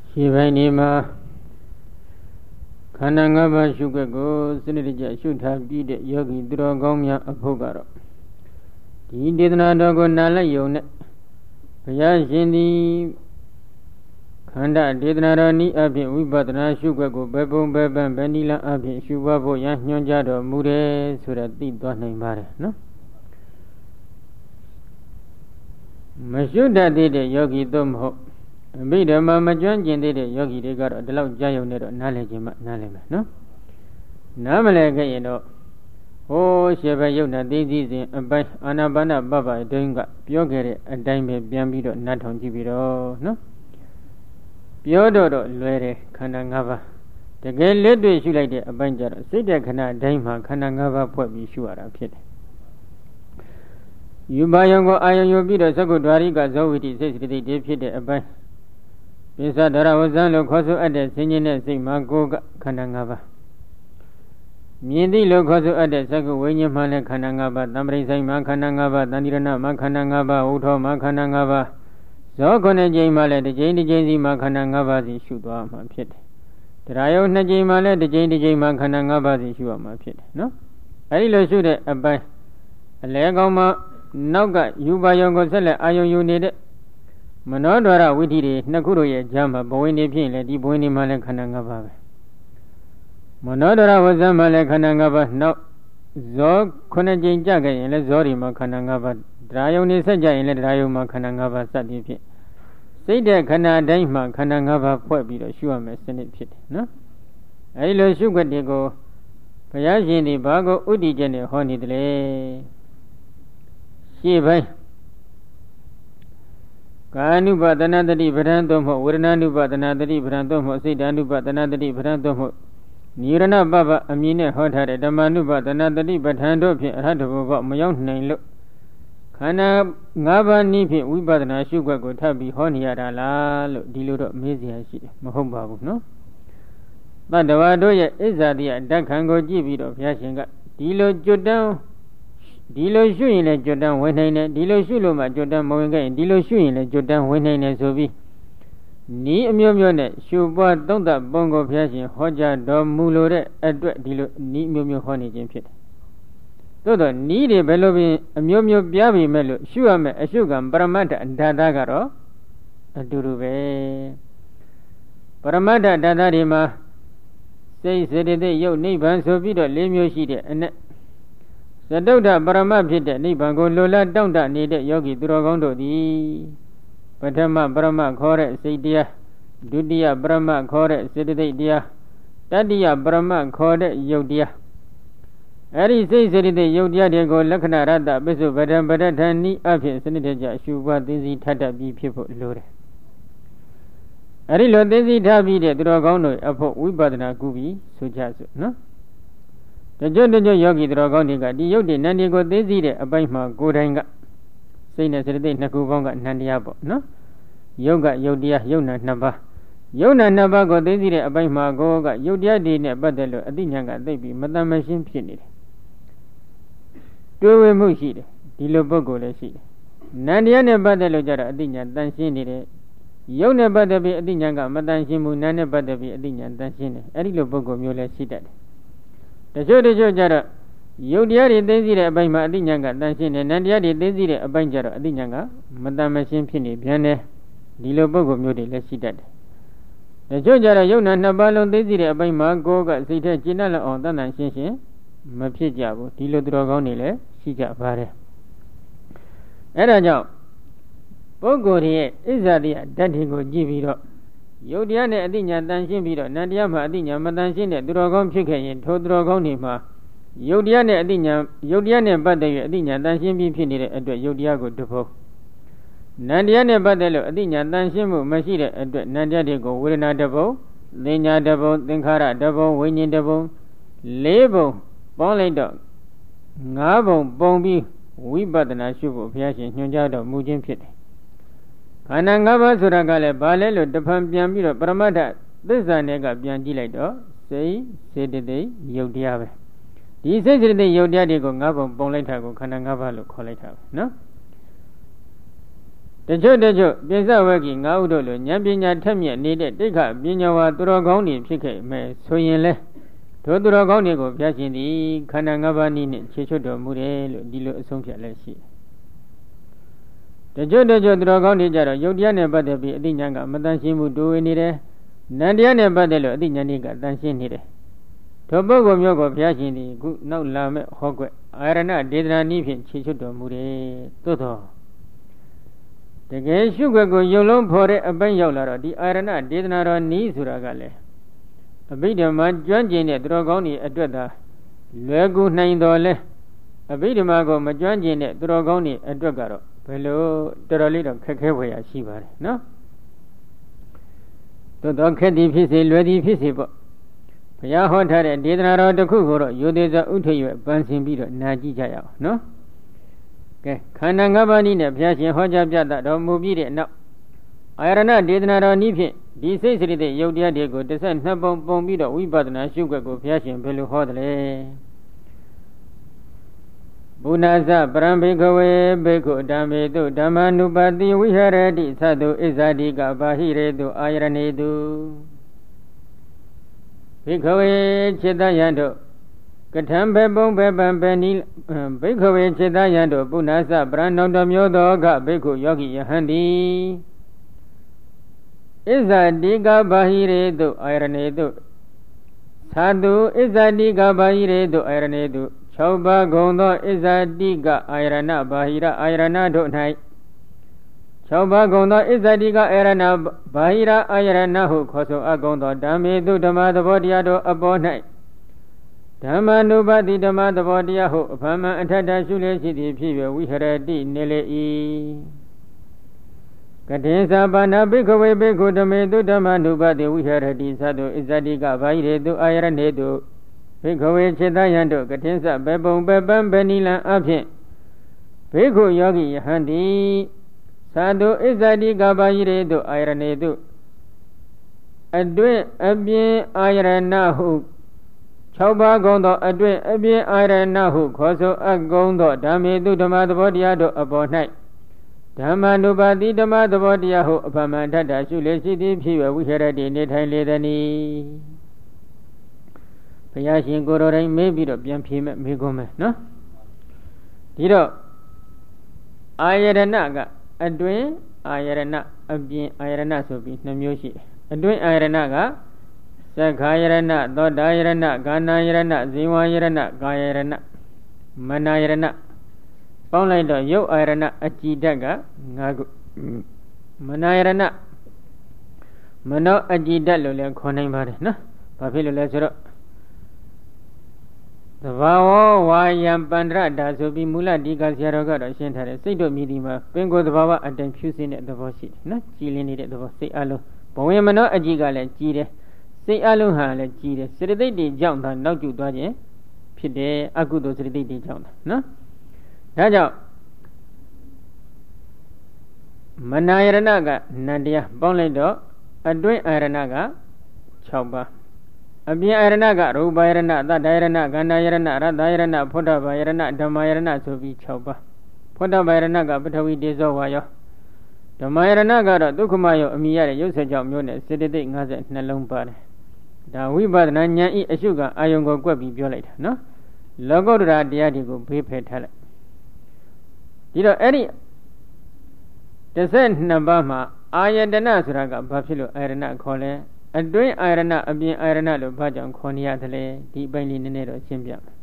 ရှိပိုင်းဒီမှာခန္ဓာ၅ပါးရှုခွက်ကိုစနစ်တကျရှုထားပြီးတဲ့ယောဂီသူတော်ကောင်းများအဖို့ကတော့ဒီဒေသနာတော်ကိုနားလိုက်ယုံနဲ့ဘုရားရှင်သည်ခန္ဓာဒေသနာတော်နည်းအပြင်ဝိပဿနာရှုခွက်ကိုဘယ်ပုံဘယ်ပန်းဘယ်နည်းလမ်းအပြင်ရှုပါဖို့ရညွှန်ကြားတော်မူတယ်ဆိုတာသိသွားနိုင်ပါတယ်နော်မရှုတတ်သေးတဲ့ယောဂီသို့မဟုတ်အဘိဓမ္မာမကျွမ်းကျင်သေးတဲ့ယောဂီတွေကတော့ဒီလောက်ကြားယုံနေတော့နားလည်ခြင်းမှနားလည်မယ်နော်နားမလည်ခဲ့ရင်တော့ဟိုးရှေဘယုတ်နာသိသိစဉ်အပိုင်းအာနာပါနပပဒိန်းကပြောခဲ့တဲ့အတိုင်းပဲပြန်ပြီးတော့နားထောင်ကြည့်ပြီးတော့နော်ပြောတော့လွယ်တယ်ခန္ဓာ၅ပါးတကယ်လက်တွေ့ရှုလိုက်တဲ့အပိုင်းကျတော့စိတ်တဲ့ခဏအတိုင်းမှာခန္ဓာ၅ပါးဖွဲ့ပြီးရှုရတာဖြစ်တယ်ယူပါယံကိုအာယုံယူပြီးတော့သက္ကုဒ္ဒရိကဇောဝိတိစိတ်စတိတွေဖြစ်တဲ့အပိုင်းပိဿဒရဝဇံလို့ခေါ်ဆိုအပ်တဲ့ဆင်းရဲတဲ့စိတ်မှာကိုယ်ကခန္ဓာ၅ပါးမြင်သိလို့ခေါ်ဆိုအပ်တဲ့သက္ကုဝိညာဉ်မှလည်းခန္ဓာ၅ပါးတမ္ပရိဆိုင်မှာခန္ဓာ၅ပါးတန်တိရဏမှာခန္ဓာ၅ပါးဝုထောမှာခန္ဓာ၅ပါးဇောခုနှစ်ကြိမ်မှလည်းတစ်ကြိမ်တစ်ကြိမ်စီမှာခန္ဓာ၅ပါးစီရှုသွားမှာဖြစ်တယ်တရားယုံနှစ်ကြိမ်မှလည်းတစ်ကြိမ်တစ်ကြိမ်မှာခန္ဓာ၅ပါးစီရှုရမှာဖြစ်တယ်နော်အဲဒီလိုရှုတဲ့အပိုင်းအလဲကောင်းမှနောက်ကယူပါယုံကိုဆက်လက်အာယုံယူနေတဲ့မနောဒွါရဝိธีတွေနှစ်ခုတို့ရဲ့ကြားမှာဘဝင်နေဖြစ်ရင်လည်းဒီဘဝင်နေမှလည်းခန္ဓာ၅ပါးပဲမနောဒွါရဝဇ္ဇမှလည်းခန္ဓာ၅ပါးနောက်ဇောခုနှစ်ကြိမ်ကြခဲ့ရင်လည်းဇောတွေမှာခန္ဓာ၅ပါးတရားယုံနေဆက်ကြရင်လည်းတရားယုံမှာခန္ဓာ၅ပါးစသည်ဖြင့်စိတ်တဲ့ခန္ဓာတိုင်းမှာခန္ဓာ၅ပါးဖွဲ့ပြီးတော့ရှုရမယ်စနစ်ဖြစ်တယ်နော်အဲဒီလိုရှုခွက်တွေကိုဘုရားရှင်ဒီဘာကိုဥတည်ချက်နဲ့ဟောနေတယ်လေရှေ့ပိုင်းကာနုပဒနာတတိပဒံသို့မဟုတ်ဝေဒနာနုပဒနာတတိပဒံသို့မဟုတ်စိတ်တ ानु ပဒနာတတိပဒံသို့မဟုတ်နိရဏပပအမည်နဲ့ဟောထားတဲ့ဓမ္မ ानु ပဒနာတတိပဒံတို့ဖြင့်အရဟတဘုဘမရောက်နိုင်လို့ခန္ဓာ၅ပါးနည်းဖြင့်ဝိပဿနာရှုခွက်ကိုထပ်ပြီးဟောနေရတာလားလို့ဒီလိုတော့မေးစရာရှိတယ်မဟုတ်ပါဘူးနော်တတ္တဝါတို့ရဲ့ဣဇာတိယဓာတ်ခံကိုကြည့်ပြီးတော့ဘုရားရှင်ကဒီလိုကြွတန်းဒီလိုရှုရင်လည်းကြွတန်းဝင်နိုင်တယ်ဒီလိုရှုလို့မှကြွတန်းမဝင်ခဲ့ရင်ဒီလိုရှုရင်လည်းကြွတန်းဝင်နိုင်တယ်ဆိုပြီးနီးအမျိုးမျိုးနဲ့ရှုပွားသုံးသပ်ပုံကိုဘုရားရှင်ဟောကြားတော်မူလိုတဲ့အတွက်ဒီလိုနီးအမျိုးမျိုးဟောနေခြင်းဖြစ်တယ်သို့တော့နီးတွေဘယ်လိုပြင်အမျိုးမျိုးပြားပြီမဲ့လို့ရှုရမယ်အရှုကံပရမတ္ထဓာတကတော့အတူတူပဲပရမတ္ထဓာတတွေမှာစိတ်စေတသိက်ရုပ်နိဗ္ဗာန်ဆိုပြီးတော့၄မျိုးရှိတဲ့အ내သတုဒ္ဓပရမတ်ဖြစ်တဲ့နိဗ္ဗာန်ကိုလိုလားတောင့်တနေတဲ့ယောဂီသူတော်ကောင်းတို့သည်ပထမပရမတ်ခေါ်တဲ့စိတ်တရားဒုတိယပရမတ်ခေါ်တဲ့စေတသိက်တရားတတိယပရမတ်ခေါ်တဲ့ယုတ်တရားအဲဒီစိတ်စေတသိက်ယုတ်တရားတွေကိုလက္ခဏာရတ္တပိစုပဒံပဒဋ္ဌာန်ဤအဖြစ်စနစ်တကျရှုပွားသိသိထပ်တတ်ပြီးဖြစ်ဖို့လိုတယ်အဲဒီလိုသိသိထားပြီးတဲ့သူတော်ကောင်းတို့အဖို့ဝိပဿနာကုပြီးဆိုကြစို့နော်တကြွယောဂီတော်ကောင်းတွေကဒီယုတ်တိနန္ဒီကိုသိသိတဲ့အပိုင်းမှာကိုယ်တိုင်ကစိတ်နဲ့စေတသိက်နှစ်ခုပေါင်းကနန္တရားပေါ့နော်ယုတ်ကယုတ်တရားယုတ်နာနှစ်ပါးယုတ်နာနှစ်ပါးကိုသိသိတဲ့အပိုင်းမှာကိုယ်ကယုတ်တရားတွေနဲ့ပတ်သက်လို့အသိဉာဏ်ကသိပြီးမတန်မရှင်းဖြစ်နေတယ်တွေးဝေမှုရှိတယ်ဒီလိုပုဂ္ဂိုလ်လည်းရှိတယ်နန္တရားနဲ့ပတ်သက်လို့ကြတော့အသိဉာဏ်တန်ရှင်းနေတယ်ယုတ်နဲ့ပတ်သက်ပြီးအသိဉာဏ်ကမတန်ရှင်းဘူးနာနဲ့ပတ်သက်ပြီးအသိဉာဏ်တန်ရှင်းတယ်အဲ့ဒီလိုပုဂ္ဂိုလ်မျိုးလည်းရှိတတ်တယ်တချို့ကြတော့ယုတ်တရားတွေသိသိတဲ့အပိုင်းမှာအသိဉာဏ်ကတန်ရှင်းတယ်နန္တရားတွေသိသိတဲ့အပိုင်းကျတော့အသိဉာဏ်ကမတန်မရှင်းဖြစ်နေပြန်တယ်ဒီလိုပုဂ္ဂိုလ်မျိုးတွေလည်းရှိတတ်တယ်တချို့ကြတော့ယုတ်နာနှစ်ပါးလုံးသိသိတဲ့အပိုင်းမှာကိုယ်ကစိတ်ထဲကျဉ်းနှံ့လောက်အောင်တန်တန်ရှင်းရှင်းမဖြစ်ကြဘူးဒီလိုသူတော်ကောင်းတွေလည်းရှိကြပါတယ်အဲဒါကြောင့်ပုဂ္ဂိုလ်ရဲ့ဣဇာတိယဓာတ်တွေကိုကြည့်ပြီးတော့ယုတ်တရားနဲ့အသိဉာဏ်တန်ရှင်းပြီးတော့နန္တရားမှာအသိဉာဏ်မတန်ရှင်းတဲ့သူတော်ကောင်းဖြစ်ခဲ့ရင်ထိုသူတော်ကောင်းတွေမှာယုတ်တရားနဲ့အသိဉာဏ်ယုတ်တရားနဲ့ပတ်သက်၍အသိဉာဏ်တန်ရှင်းပြီးဖြစ်နေတဲ့အတွက်ယုတ်တရားကိုတဖို့နန္တရားနဲ့ပတ်သက်လို့အသိဉာဏ်တန်ရှင်းမှုမရှိတဲ့အတွက်နန္တရားတွေကိုဝေဒနာတပုံသင်ညာတပုံသင်္ခါရတပုံဝိညာဉ်တပုံ၄ပုံပေါင်းလိုက်တော့၅ပုံပုံပြီးဝိပဿနာရှုဖို့ဘုရားရှင်ညွှန်ကြားတော်မူခြင်းဖြစ်တယ်ခန္ဓာ၅ပါးဆိုတာကလည်းဘာလဲလို့တဖန်ပြန်ပြီးတော့ပရမတ္ထသစ္စာနဲ့ကပြန်ကြည့်လိုက်တော့စိတ်စေတသိက်ယုတ်တရားပဲဒီစိတ်စေတသိက်ယုတ်တရားတွေကို၅ပုံပုံလိုက်တာကိုခန္ဓာ၅ပါးလို့ခေါ်လိုက်တာပဲနော်ချို့ပိဿဝဂီငါးဥတို့လိုဉာဏ်ပညာထက်မြက်နေတဲ့တိက္ခပညာဝါသူတော်ကောင်းတွေဖြစ်ခဲ့မယ်ဆိုရင်လေတို့သူတော်ကောင်းတွေကိုဘုရားရှင်သည်ခန္ဓာ၅ပါးနည်းနဲ့ခြေချွတ်တော်မူတယ်လို့ဒီလိုအဆုံးဖြတ်လည်းရှိတယ်တချို့သူတော်ကောင်းတွေကြတော့ယုတ်တရားနဲ့ပတ်သက်ပြီးအသိဉာဏ်ကမတန်ရှင်းမှုတိုးဝင်နေတယ်နန္တရားနဲ့ပတ်သက်လို့အသိဉာဏ်တွေကတန်ရှင်းနေတယ်ထိုပုဂ္ဂိုလ်မျိုးကိုဘုရားရှင်သည်ခုနောက်လာမဲ့ဟောကွက်အာရဏဒေသနာနည်းဖြင့်ခြေချွတ်တော်မူတယ်သို့သောတကယ်ရှုွက်ကိုယုံလုံးဖော်တဲ့အပိုင်းရောက်လာတော့ဒီအာရဏဒေသနာတော်နည်းဆိုတာကလည်းအဘိဓမ္မာကျွမ်းကျင်တဲ့သူတော်ကောင်းတွေအတွက်သာလွယ်ကူနိုင်တော်လဲအဘိဓမ္မာကိုမကျွမ်းကျင်တဲ့သူတော်ကောင်းတွေအတွက်ကတော့ဘယ်လိုတော်တော်လေးတော့ခက်ခဲဖွယ်ရရှိပါတယ်နော်သို့တော့ခက်သည်ဖြစ်စေလွယ်သည်ဖြစ်စေပေါ့ဘုရားဟောထားတဲ့ဒေသနာတော်တစ်ခုကိုတော့ရိုသေစွာဥထိပ်ရွယ်ပန်းဆင်ပြီးတော့နာကြည့်ကြရအောင်နော်ကဲခန္ဓာ၅ပါးနည်းနဲ့ဘုရားရှင်ဟောကြားပြသတော်မူပြီးတဲ့နောက်အာရဏဒေသနာတော်နည်းဖြင့်ဒီစိတ်စရိတဲ့ယုတ်တရားတွေကို12ပုံပုံပြီးတော့ဝိပဿနာရှုွက်ကိုဘုရားရှင်ဘယ်လိုဟောတယ်လဲဘုနာသပရံဘေခဝေဘေခုဓမ္မေတုဓမ္မာနုပါတိဝိဟရတိသတ္တုဣဇာတိကဘာဟိရေတုအာယရဏေတုဘေခဝေจิตယံတို့ကထံဘေပုံဘေပံဘေနိဘေခဝေจิตယံတို့ဘုနာသပရံနောတမျိုးသောကဘေခုယောဂိယဟံတိဣဇာတိကဘာဟိရေတုအာယရဏေတုသတ္တုဣဇာတိကဘာဟိရေတုအာယရဏေတု6ပါးဂုံသောဣဇာတိကအာယရဏဘာဟိရအာယရဏတို့၌6ပါးဂုံသောဣဇာတိကအာယရဏဘာဟိရအာယရဏဟုခေါ်ဆိုအပ်ကုန်သောဓမ္မေတုဓမ္မသဘောတရားတို့အပေါ်၌ဓမ္မနုပါတိဓမ္မသဘောတရားဟုအဖမှန်အထက်ထရှုလျက်ရှိသည်ဖြစ်၍ဝိဟရတိနေလေ၏ကတိသဘာနာဘိခဝေဘိက္ခုဓမ္မေတုဓမ္မနုပါတိဝိဟရတိသတ္တုဣဇာတိကဘာဟိရေတုအာယရဏေတုဘိက္ခဝေจิตယံတို့ကတိသဘေပုံဘေပံဘေနိလံအဖြင့်ဘိက္ခုယောဂိယဟံတိသတ္တုဣဇာတိကဘာဟိရေတုအာယရဏေတုအတွင်းအပြင်အာယရဏဟု6ပါးကုန်သောအတွင်းအပြင်အာရဏဟုခေါ်ဆိုအပ်ကုန်သောဓမ္မေတုဓမ္မသဘောတရားတို့အပေါ်၌ဓမ္မနုပါတိဓမ္မသဘောတရားဟုအဖမှန်ထထရှုလေရှိသည်ဖြစ်၍ဝိဟရတိနေထိုင်လေသည်ဘုရားရှင်ကိုယ်တော်တိုင်မေးပြီးတော့ပြန်ဖြေမဲ့မေးခွန်းမယ်နော်ဒီတော့အာယရဏကအတွင်းအာယရဏအပြင်အာယရဏဆိုပြီး2မျိုးရှိတယ်အတွင်းအာယရဏကသက္ခာယရဏသောတာယရဏကာဏယရဏဇေဝယရဏကာယယရဏမနာယရဏပေါင်းလိုက်တော့ယုတ်အာယရဏအကြည်ဓာတ်က5ခုမနာယရဏမနောအကြည်ဓာတ်လို့လည်းခေါ်နိုင်ပါတယ်နော်ဘာဖြစ်လို့လဲဆိုတော့သဘာဝဝါယံပန္ဒရတာဆိုပြီးမူလဒီကဆရာတော်ကတော့ရှင်းထားတယ်စိတ်တို့မြည်ဒီမှာပင်ကိုယ်သဘာဝအတိုင်းဖြူစင်းတဲ့သဘောရှိတယ်နော်ကြည်လင်းနေတဲ့သဘောစိတ်အလုံးဘဝင်မနောအကြည်ကလည်းကြည်တယ်စိတ်အလုံးဟာလည်းကြည်တယ်စေတသိက်တွေကြောင့်သာနောက်ကျသွားခြင်းဖြစ်တယ်အကုသိုလ်စေတသိက်တွေကြောင့်နော်ဒါကြောင့်မနာယရဏကနန္တရားပေါင်းလိုက်တော့အတွင်းအာရဏက6ပါးအပြင်အာရဏကရူပယရဏသတ္တယရဏကန္နာယရဏရတ္တယရဏဖုဒ္ဓဘာယရဏဓမ္မယရဏဆိုပြီး6ပါးဖုဒ္ဓဘာယရဏကပထဝီတေဇောဝါယောဓမ္မယရဏကတော့ဒုက္ခမယောအမိရတဲ့ရုပ်ဆက်ကြောင့်မျိုးနဲ့စေတသိက်52လုံးပါတယ်ဒါဝိပဿနာဉာဏ်ဤအရှုကအာယုံကိုကွက်ပြီးပြောလိုက်တာနော်လောကုတ္တရာတရားတွေကိုဘေးဖယ်ထားလိုက်ဒီတော့အဲ့ဒီ12ပါးမှာအာယတနာဆိုတာကဘာဖြစ်လို့အာယတနာခေါ်လဲအတွင်းအာယတနာအပြင်အာယတနာလို့ဘာကြောင့်ခေါ်နေရတယ်လဲဒီအပိုင်းလေးနည်းနည်းတော့ရှင်းပြမယ်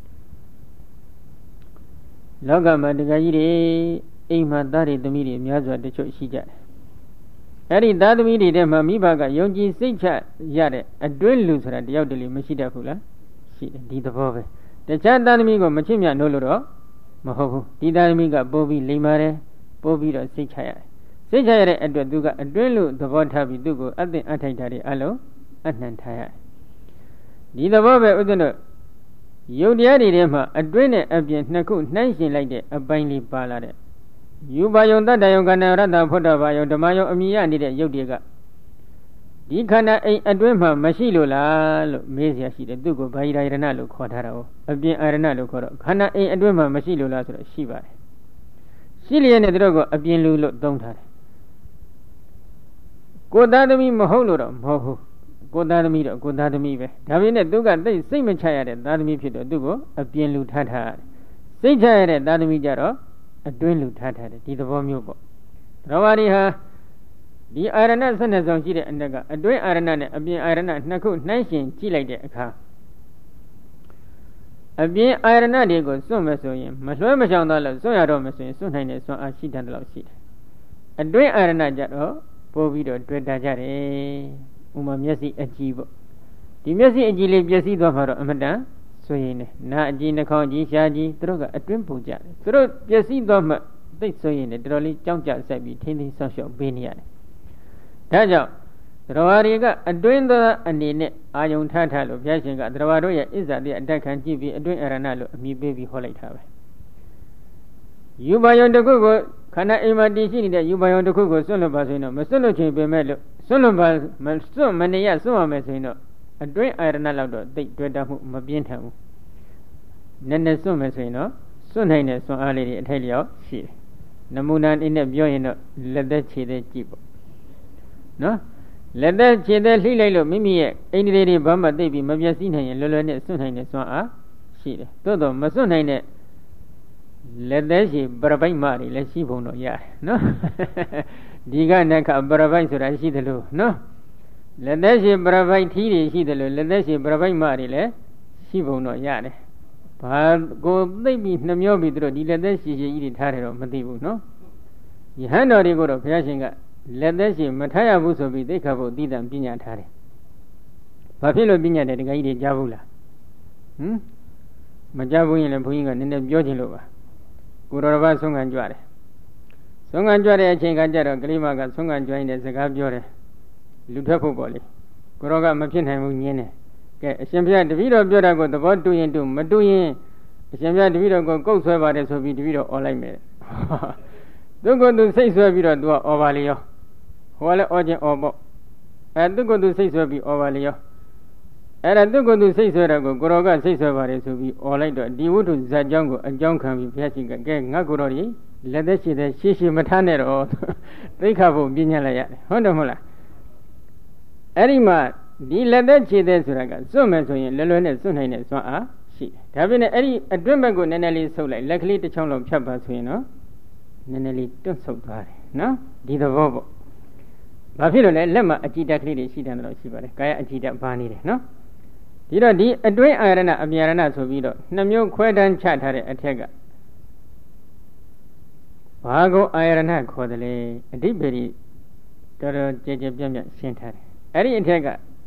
လောကမှာတကကြီးတွေအိမ်မှာသားတွေသမီးတွေများစွာတချို့ရှိကြတယ်အဲ့ဒီသားသမီးတွေထဲမှာမိဘကယုံကြည်စိတ်ချရတဲ့အတွင်းလူဆိုတာတယောက်တလေမရှိတတ်ဘူးလားရှိတယ်ဒီသဘောပဲတခြားသားသမီးကိုမချစ်မြတ်လို့တော့မဟုတ်ဘူးဒီသားသမီးကပိုးပြီးလိမ္မာတယ်ပိုးပြီးတော့စိတ်ချရတယ်စိတ်ချရတဲ့အတွက်သူကအတွင်းလူသဘောထားပြီးသူ့ကိုအသင်အထိုက်တာတွေအလုံးအနှံထားရတယ်ဒီသဘောပဲဥဒ္ဒနောယုတ်တရားတွေထဲမှာအတွင်းနဲ့အပြင်နှစ်ခုနှိုင်းရှင်လိုက်တဲ့အပိုင်းလေးပါလာတဲ့ယူပါယုံတတ္တယုံကဏ္ဍရတ္တဖုဒ္ဓဘာယုံဓမ္မယုံအမိရနေတဲ့ယုတ်တွေကဒီခန္ဓာအိမ်အတွင်းမှာမရှိလို့လားလို့မေးเสียရှိတယ်သူ့ကိုဘာဟိရယရဏလို့ခေါ်ထားတာ哦အပြင်အာရဏလို့ခေါ်တော့ခန္ဓာအိမ်အတွင်းမှာမရှိလို့လားဆိုတော့ရှိပါတယ်ရှိလျက်နဲ့တို့ကိုအပြင်လူလို့သုံးထားတယ်ကိုသားသမီးမဟုတ်လို့တော့မဟုတ်ဘူးကိုသားသမီးတော့ကိုသားသမီးပဲဒါပေမဲ့သူကသိစိတ်မချရတဲ့သားသမီးဖြစ်တော့သူ့ကိုအပြင်လူထားထားတယ်စိတ်ချရတဲ့သားသမီးကြတော့အတွင်းလူထားထားတယ်ဒီသဘောမျိုးပေါ့တော်ပါရီဟာဒီအာရဏ12ဆောင်ရှိတဲ့အနက်ကအတွင်းအာရဏနဲ့အပြင်အာရဏနှစ်ခုနှိုင်းယှဉ်ကြည့်လိုက်တဲ့အခါအပြင်အာရဏတွေကိုစွန့်မယ်ဆိုရင်မလွှဲမချောင်တော့လို့စွန့်ရတော့မယ်ဆိုရင်စွန့်နိုင်တဲ့စွန့်အားရှိတယ်လို့ရှိတယ်အတွင်းအာရဏကြတော့ပို့ပြီးတော့တွေ့တာကြတယ်ဥမာမျက်စိအကြည့်ပေါ့ဒီမျက်စိအကြည့်လေးပျက်စီးသွားမှာတော့အမတန်ဆိုရင်လည်းနားအကြည့်နှာခေါင်းအကြည့်ရှားကြည့်သူတို့ကအတွင်းပူကြတယ်သူတို့ပျက်စီးသွားမှသိဆိုရင်လည်းတော်တော်လေးကြောက်ကြဆက်ပြီးထင်းထင်းဆောက်ရှောက်ပေးနေရတယ်ဒါကြောင့်သရဝါတွေကအတွင်းသောအနေနဲ့အာယုံထားထားလို့ဘုရားရှင်ကသရဝါတို့ရဲ့အစ္ဆာတိအတက်ခံကြည့်ပြီးအတွင်းအရဏလို့အမည်ပေးပြီးဟောလိုက်တာပဲယူပါယုံတစ်ခုကိုခန္ဓာအိမ်မှာတည်ရှိနေတဲ့ယူပါယုံတစ်ခုကိုစွန့်လွတ်ပါဆိုရင်တော့မစွန့်လွတ်ခြင်းပဲမဲ့လို့စွန့်လွတ်ပါမစွန့်မနေရစွန့်ရမယ်ဆိုရင်တော့အတွင်းအာရဏလောက်တော့သိတွေ့တတ်မှုမပြင်းထန်ဘူးနည်းနည်းစွန့်မယ်ဆိုရင်တော့စွန့်နိုင်တဲ့စွန့်အားလေးတွေအထိုက်လျောက်ရှိတယ်နမူနာအနေနဲ့ပြောရင်တော့လက်သက်ခြေသက်ကြည့်ပေါ့နော်လက်သက်ခြေသက်လှိလိုက်လို့မိမိရဲ့အိန္ဒြေတွေဘာမှသိပြီးမပြည့်စည်နိုင်ရင်လွယ်လွယ်နဲ့စွန့်နိုင်တဲ့စွန့်အားရှိတယ်သို့တော့မစွန့်နိုင်တဲ့လက်သက်ရှိပရပိုက်မတွေလည်းရှိပုံတော့ရတယ်နော်ဒီကနခပရပိုက်ဆိုတာရှိတယ်လို့နော်လက်သက်ရှိပရပိုက်ထီးတွေရှိတယ်လို့လက်သက်ရှိပရပိုက်မတွေလည်းရှိပုံတော့ရတယ်ဘာကိုသိပြီးနှမျောပြီးတို့ဒီလက်သက်ရှိရှိကြီးတွေထားတယ်တော့မသိဘူးနော်ယဟန်တော်တွေကိုတော့ဘုရားရှင်ကလက်သက်ရှိမထားရဘူးဆိုပြီးသိက္ခာပုဒ်တိတံပညာထားတယ်ဘာဖြစ်လို့ပညာတယ်တခါကြီးတွေကြားဘူးလားမကြားဘူးရင်လည်းဘုန်းကြီးကနည်းနည်းပြောချင်လို့ပါကိုတော်ဘာဆုံးခံကြွတယ်ဆုံးခံကြွတဲ့အချိန်ကကြတော့ကလေးမကဆုံးခံကြွနေတဲ့စကားပြောတယ်လူထွက်ဖို့ပေါ့လေကိုတော်ကမဖြစ်နိုင်ဘူးညင်းတယ်ကဲအရှင်ဘုရားတပည့်တော်ပြောတာကိုသဘောတူရင်တူမတူရင်အရှင်ဘုရားတပည့်တော်ကိုကုတ်ဆွဲပါတယ်ဆိုပြီးတပည့်တော်អော်လိုက်မယ်သူကသူစိတ်ဆွဲပြီးတော့သူကអော်ပါလေရောဟိုကလည်းអော်ခြင်းអော်ပေါ့သူကသူစိတ်ဆွဲပြီးអော်ပါလေရောအဲ့ဒါသူကသူစိတ်ဆွဲတော့ကိုတော်ကစိတ်ဆွဲပါတယ်ဆိုပြီးអော်လိုက်တော့ဒီဝတ္ထုဇာတ်ကြောင်းကိုအကြောင်းခံပြီးဘုရားရှင်ကကဲငါကိုတော်ကြီးလက်သက်ရှိတဲ့ရှေ့မထားနဲ့တော့သိက္ခာဖို့ပြညတ်လိုက်ရတယ်ဟုတ်တယ်မဟုတ်လားအဲ့ဒီမှာဒီလက်သက်ခြေသက်ဆိုတာကစွန့်မယ်ဆိုရင်လွယ်လွယ်နဲ့စွန့်နိုင်တဲ့စွန့်အားရှိတယ်ဒါပြင်လည်းအဲ့ဒီအတွင်းဘက်ကိုနည်းနည်းလေးဆုပ်လိုက်လက်ကလေးတစ်ချောင်းလုံးဖြတ်ပါဆိုရင်တော့နည်းနည်းလေးတွန့်ဆုပ်သွားတယ်နော်ဒီသဘောပေါ့ဘာဖြစ်လို့လဲလက်မှာအကြည်တက်ကလေးတွေရှိတယ်တော့ရှိပါတယ်ကာယအကြည်တက်ပါနေတယ်နော်ဒီတော့ဒီအတွင်းအာရဏအမြာရဏဆိုပြီးတော့နှစ်မျိုးခွဲတန်းချထားတဲ့အထက်ကဘာကိုအာရဏခေါ်တယ်လဲအဓိပ္ပာယ်တော်တော်ကြည်ကြည်ပြန့်ပြန့်ရှင်းထားတယ်အဲ့ဒီအထက်က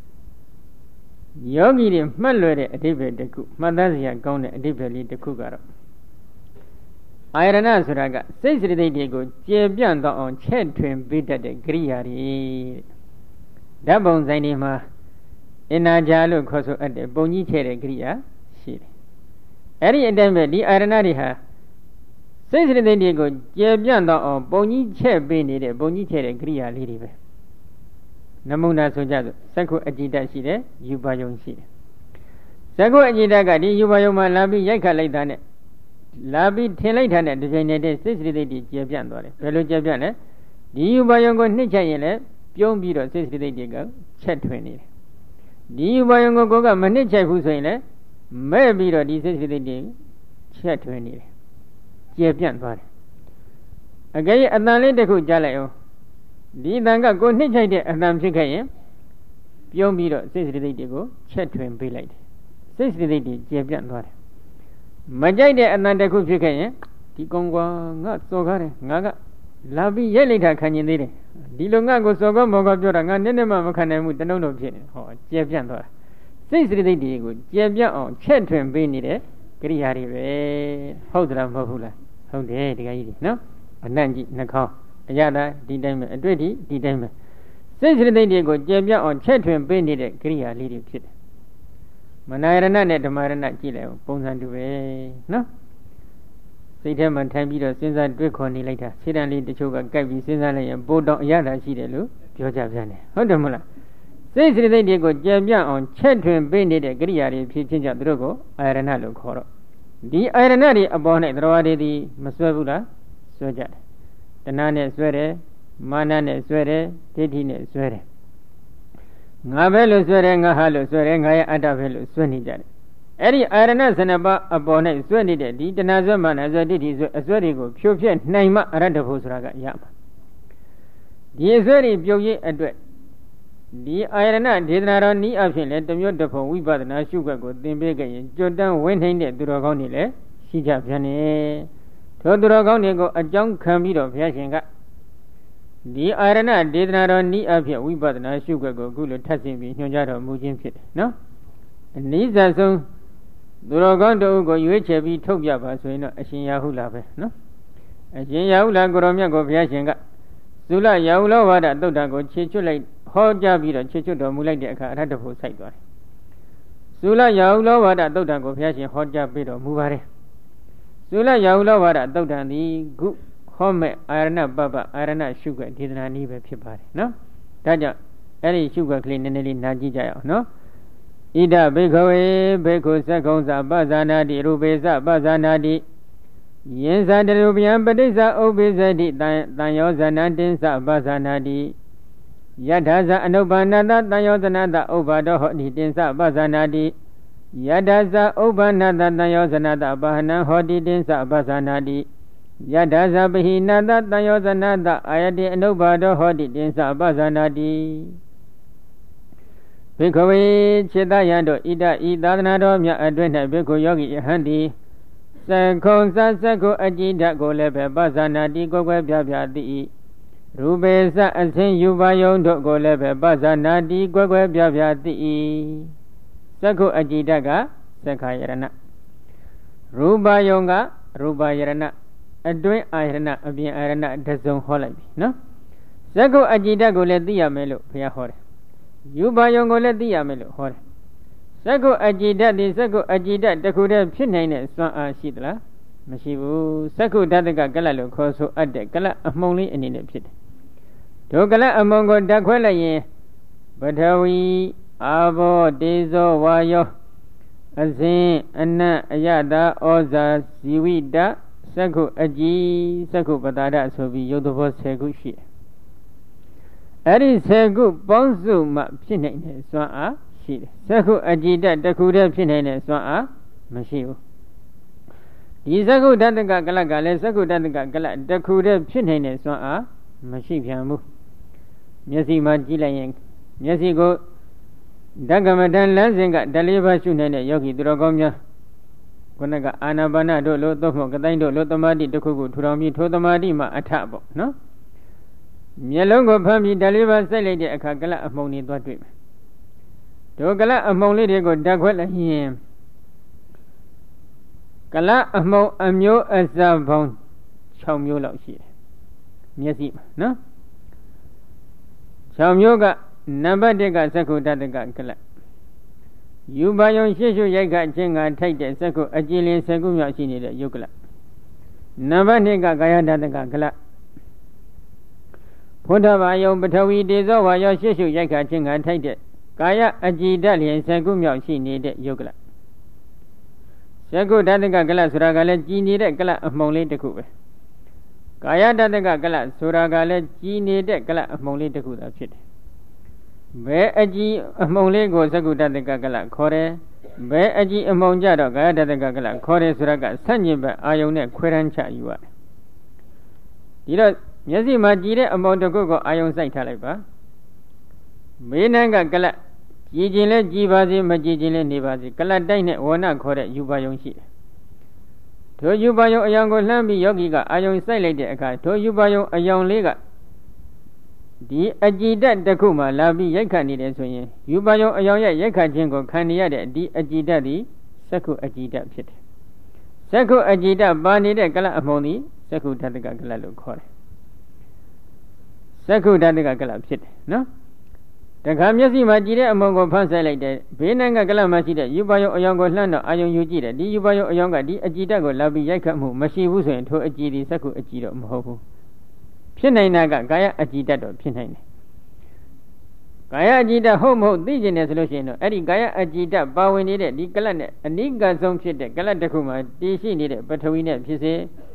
ယောဂီတွေမှတ်လွယ်တဲ့အဓိပ္ပာယ်တစ်ခုမှတ်သားစရာကောင်းတဲ့အဓိပ္ပာယ်လေးတစ်ခုကတော့အာရဏဆိုတာကစိတ်စိတ္တိတွေကိုကျေပြန့်တော့အောင်ချဲ့ထွင်ပေးတတ်တဲ့ကိရိယာတွေဓာတ်ပုံဆိုင်တွေမှာအနာကြာလို့ခေါ်ဆိုအပ်တဲ့ပုံကြီးချဲ့တဲ့ကိရိယာရှိတယ်အဲ့ဒီအတိုင်းပဲဒီအာရဏတွေဟာစိတ်စိတ္တိတွေကိုကျေပြန့်တော့အောင်ပုံကြီးချဲ့ပေးနေတဲ့ပုံကြီးချဲ့တဲ့ကိရိယာလေးတွေပဲနမုနာဆိုကြဆိုစက္ခုအကြည်တရှိတယ်ယူပါယုံရှိတယ်စက္ခုအကြည်တကဒီယူပါယုံမှာလာပြီးရိုက်ခတ်လိုက်တာနဲ့လာပြီးထင်လိုက်တာနဲ့ဒီချိန်နေတဲ့စိတ်စိတ္တိတွေကျေပြန့်သွားတယ်ဘယ်လိုကျေပြန့်လဲဒီယူပါယုံကိုနှိမ့်ချက်ရင်လည်းပြုံးပြီးတော့စိတ်စိတ္တိတွေကချက်ထွင်နေတယ်ဒီယူပါယုံကိုကမနှိမ့်ချက်ဘူးဆိုရင်လည်းမဲ့ပြီးတော့ဒီစိတ်စိတ္တိတွေချက်ထွင်နေတယ်ကျေပြန့်သွားတယ်အကယ်၍အတန်လေးတစ်ခုကြားလိုက်အောင်ဒီအတန်ကကိုနှိမ့်ချိုက်တဲ့အတန်ဖြစ်ခဲ့ရင်ပြုံးပြီးတော့စိတ်စိတ္တိတွေကိုချက်ထွင်ပေးလိုက်တယ်စိတ်စိတ္တိတွေကျေပြန့်သွားတယ်မကြိုက်တဲ့အတန်တစ်ခုဖြစ်ခဲ့ရင်ဒီကောင်ကငါစော်ကားတယ်ငါကလာပြီးရိုက်လိုက်တာခံကျင်သေးတယ်ဒီလိုငါကိုစော်ကားမော်ကားပြောတာငါနည်းနည်းမှမခံနိုင်ဘူးတနှုံတော့ဖြစ်နေဟောကျေပြန့်သွားတာစိတ်စိတ္တိတွေကိုကျေပြန့်အောင်ချက်ထွင်ပေးနေတဲ့ကိရိယာတွေပဲဟုတ်သလားမဟုတ်ဘူးလားဟုတ်တယ်ဒီကကြီးတွေနော်အနံ့ကြီးနှာခေါင်းအရသာဒီတိုင်းပဲအတွေ့အထိဒီတိုင်းပဲစိတ်စိတ္တိတွေကိုကျေပြန့်အောင်ချက်ထွင်ပေးနေတဲ့ကိရိယာလေးတွေဖြစ်တယ်မနာရဏနဲ့ဓမ္မရဏကြည့်လိုက်အောင်ပုံစံတူပဲနော်စိတ်ထဲမှာထိုင်ပြီးတော့စဉ်းစားတွေးခေါ်နေလိုက်တာခြေတံလေးတချို့ကကြိုက်ပြီးစဉ်းစားလိုက်ရင်ပိုတော့အရသာရှိတယ်လို့ပြောကြပြန်တယ်ဟုတ်တယ်မလားစိတ်စိတ္တိတွေကိုကျေပြန့်အောင်ချက်ထွင်ပေးနေတဲ့ကိရိယာတွေဖြစ်ချင်းကြောင့်သူတို့ကိုအာရဏလို့ခေါ်တော့ဒီအာရဏတွေအပေါ်၌သရဝါတွေသည်မစွဲဘူးလားဆွဲကြတယ်တဏှာနဲ့ဆွဲတယ်မာနနဲ့ဆွဲတယ်ဒိဋ္ဌိနဲ့ဆွဲတယ်ငါပဲလို့ဆွဲတယ်ငါဟာလို့ဆွဲတယ်ငါရဲ့အတ္တပဲလို့ဆွဲနေကြတယ်အဲ့ဒီအာရဏ12ပါးအပေါ်၌ဆွဲနေတဲ့ဒီတဏှာဆွဲမာနဆွဲဒိဋ္ဌိဆွဲအဆွဲတွေကိုဖြိုဖျက်နိုင်မှအရတ္တဖို့ဆိုတာကရမှာဒီအဆွဲတွေပြုတ်ရေးအတွက်ဒီအာရဏဒေသနာတော်ဤအဖြစ်လဲတမျိုးတစ်ဖုံဝိပဿနာရှုခွက်ကိုသင်ပေးခဲ့ရင်ကျွတ်တန်းဝင်းနှိမ့်တဲ့သူတော်ကောင်းတွေလည်းရှိကြပြန်တယ်ထိုသူတော်ကောင်းတွေကိုအကြောင်းခံပြီးတော့ဘုရားရှင်ကဒီအာရဏဒေသနာတော်ဤအဖြစ်ဝိပဿနာရှုခွက်ကိုအခုလိုထပ်ဆင့်ပြီးညွှန်ကြားတော်မူခြင်းဖြစ်တယ်နော်အနည်းဆုံးသူတော်ကောင်းတို့ကိုရွေးချယ်ပြီးထုတ်ပြပါဆိုရင်တော့အရှင်ရာဟုလာပဲနော်အရှင်ရာဟုလာကိုရောမြတ်ကိုဘုရားရှင်ကသုလရာဟုလောဝါဒသုတ်တံကိုခြေချွတ်လိုက်ဟောကြားပြီးတော့ခြေချွတ်တော်မူလိုက်တဲ့အခါအရဟတဖို့စိုက်သွားတယ်သုလရာဟုလောဝါဒသုတ်တံကိုဘုရားရှင်ဟောကြားပြီးတော်မူပါတယ်သုလရာဟုလောဝါဒသုတ်တံသည်ခုဟောမဲ့အာရဏပပအာရဏရှုခွက်ဒေသနာနည်းပဲဖြစ်ပါတယ်နော်ဒါကြောင့်အဲ့ဒီရှုခွက်ကလေးနည်းနည်းလေးနားကြည့်ကြရအောင်နော်ဣဒဘိက္ခဝေဘိက္ခုသက္ကုံသပဇာနာတိရူပေသပဇာနာတိယင်္ဇာတရူပယံပဋိစ္ဆဥပ္ပိသတိတံယောဇနံတင်္စပဇာနာတိယထာဇအနုပ္ပန္နတတံယောဇနတဥပ္ပါဒောဟောတိတင်္စပဇာနာတိယထာဇဥပ္ပန္နတတံယောဇနတပဟနံဟောတိတင်္စပဇာနာတိယထာဇပဟိနတတံယောဇနတအာယတိအနုပ္ပါဒောဟောတိတင်္စပဇာနာတိဘိက္ခဝေခြေတယံတို့ဣဒဤသာသနာတော်မြတ်အတွင်း၌ဘိက္ခုယောဂီယဟန်တိသက္ခုံသက္ခုအကြည်ဓာတ်ကိုလည်းပဲပဇာနာတိကိုယ်ွယ်ပြပြတိရူပေသအသင်ယူပါယုံတို့ကိုလည်းပဲပဇာနာတိကိုယ်ွယ်ပြပြတိသက္ခုအကြည်ဓာတ်ကသက္ခာယရဏရူပယုံကရူပယရဏအတွင်းအာယရဏအပြင်အာယရဏတစုံဟောလိုက်ပြီနော်သက္ခုအကြည်ဓာတ်ကိုလည်းသိရမယ်လို့ဘုရားဟောတယ်ယူပါယုံကိုလည်းသိရမယ်လို့ဟောတယ်သက္ကုအကြည်ဓာတ်ဒီသက္ကုအကြည်ဓာတ်တစ်ခုတည်းဖြစ်နိုင်တဲ့စွမ်းအားရှိသလားမရှိဘူးသက္ကုဓာတကကလတ်လို့ခေါ်ဆိုအပ်တဲ့ကလတ်အမှုံလေးအနေနဲ့ဖြစ်တယ်ဒုကလတ်အမှုံကိုဓာတ်ခွဲလိုက်ရင်ပထဝီအာဘောတေဇောဝါယောအဇင်အနတ်အယတာဩဇာဇီဝိတသက္ကုအကြည်သက္ကုပတာဒဆိုပြီးရုပ်သဘော10ခုရှိတယ်အဲ့ဒီ10ခုပေါင်းစုမှဖြစ်နိုင်တဲ့စွမ်းအားရှိတယ်သက္ခုအကြည်ဓာတ်တစ်ခုတည်းဖြစ်နိုင်တဲ့စွမ်းအားမရှိဘူးဒီသက္ခုဓာတကကလတ်ကလည်းသက္ခုဓာတကကလတ်တစ်ခုတည်းဖြစ်နိုင်တဲ့စွမ်းအားမရှိပြန်ဘူးမျက်စိမှာကြည့်လိုက်ရင်မျက်စိကိုဓကမတန်လမ်းစဉ်ကဓလေးပါးရှုနိုင်တဲ့ယောဂီသူတော်ကောင်းများခုနကအာနာပါနတို့လို့သို့မဟုတ်ကတိုင်းတို့လို့သမာဓိတစ်ခုခုထူထောင်ပြီးထိုသမာဓိမှာအထပေါ့နော်မျက်လုံးကိုဖမ်းပြီးဓလေးပါးစိုက်လိုက်တဲ့အခါကလတ်အမှုံတွေသွားတွေ့မယ်ဒုကလတ်အမှုံလေးတွေကိုဓာတ်ခွဲလိုက်ရင်ကလတ်အမှုံအမျိုးအစားပေါင်း6မျိုးလောက်ရှိတယ်မျက်စိမှာနော်6မျိုးကနံပါတ်1ကသက္ခုဓာတကကလတ်ယူပါယုံရှေ့ရှုရိုက်ခခြင်းကထိုက်တဲ့သက္ခုအကြည်လင်10ခုမြောက်ရှိနေတဲ့ယုတ်ကလတ်နံပါတ်2ကကာယဓာတကကလတ်ဖုဒ္ဓဘာယုံပထဝီတေဇောဝါယောရှေ့ရှုရိုက်ခခြင်းကထိုက်တဲ့ကာယအကြည်ဓာတ်လျင်10ခုမြောက်ရှိနေတဲ့ယုတ်ကလတ်သက္ခုဓာတကကလတ်ဆိုတာကလည်းကြည်နေတဲ့ကလတ်အမှုံလေးတစ်ခုပဲကာယဓာတကကလတ်ဆိုတာကလည်းကြည်နေတဲ့ကလတ်အမှုံလေးတစ်ခုသာဖြစ်တယ်ဘယ်အကြည်အမှုံလေးကိုသက္ခုဓာတကကလတ်ခေါ်တယ်ဘယ်အကြည်အမှုံကြတော့ကာယဓာတကကလတ်ခေါ်တယ်ဆိုတာကဆန့်ကျင်ဘက်အာယုံနဲ့ခွဲတန်းချယူရတယ်ဒီတော့မျက်စိမှာကြည်တဲ့အမှုံတစ်ခုကိုအာယုံစိုက်ထားလိုက်ပါမေးနှံကကလတ်ကြည်ခြင်းလဲကြည်ပါစေမကြည်ခြင်းလဲနေပါစေကလတ်တိုက်နဲ့ဝဏခေါ်တဲ့ယူပါယုံရှိတယ်ထိုယူပါယုံအယောင်ကိုလှမ်းပြီးယောဂီကအာယုံစိုက်လိုက်တဲ့အခါထိုယူပါယုံအယောင်လေးကဒီအကြည်ဓာတ်တစ်ခုမှလာပြီးရိုက်ခတ်နေတယ်ဆိုရင်ယူပါယုံအယောင်ရဲ့ရိုက်ခတ်ခြင်းကိုခံနေရတဲ့ဒီအကြည်ဓာတ်သည်သက္ခုအကြည်ဓာတ်ဖြစ်တယ်သက္ခုအကြည်ဓာတ်ပါနေတဲ့ကလတ်အမှုံသည်သက္ခုဓာတကကလတ်လို့ခေါ်တယ်သက္ခုဓာတကကလတ်ဖြစ်တယ်နော်တခါမျက်စိမှာကြည်တဲ့အမှုံကိုဖမ်းဆိုင်လိုက်တယ်ဘေးနိုင်ငံကလတ်မှာရှိတဲ့ယူပါယုံအယောင်ကိုလှမ်းတော့အာယုံယူကြည့်တယ်ဒီယူပါယုံအယောင်ကဒီအကြည်ဓာတ်ကိုလာပြီးရိုက်ခတ်မှုမရှိဘူးဆိုရင်ထိုအကြည်ဒီသက္ခုအကြည်တော့မဟုတ်ဘူးဖြစ်နိုင်တာကကာယအကြည်ဓာတ်တော့ဖြစ်နိုင်တယ်ကာယအကြည်ဓာတ်ဟုတ်မဟုတ်သိကျင်တယ်ဆိုလို့ရှိရင်တော့အဲ့ဒီကာယအကြည်ဓာတ်ပါဝင်နေတဲ့ဒီကလတ်နဲ့အနိကဆုံးဖြစ်တဲ့ကလတ်တစ်ခုမှာတည်ရှိနေတဲ့ပထဝီနဲ့ဖြစ်စေတ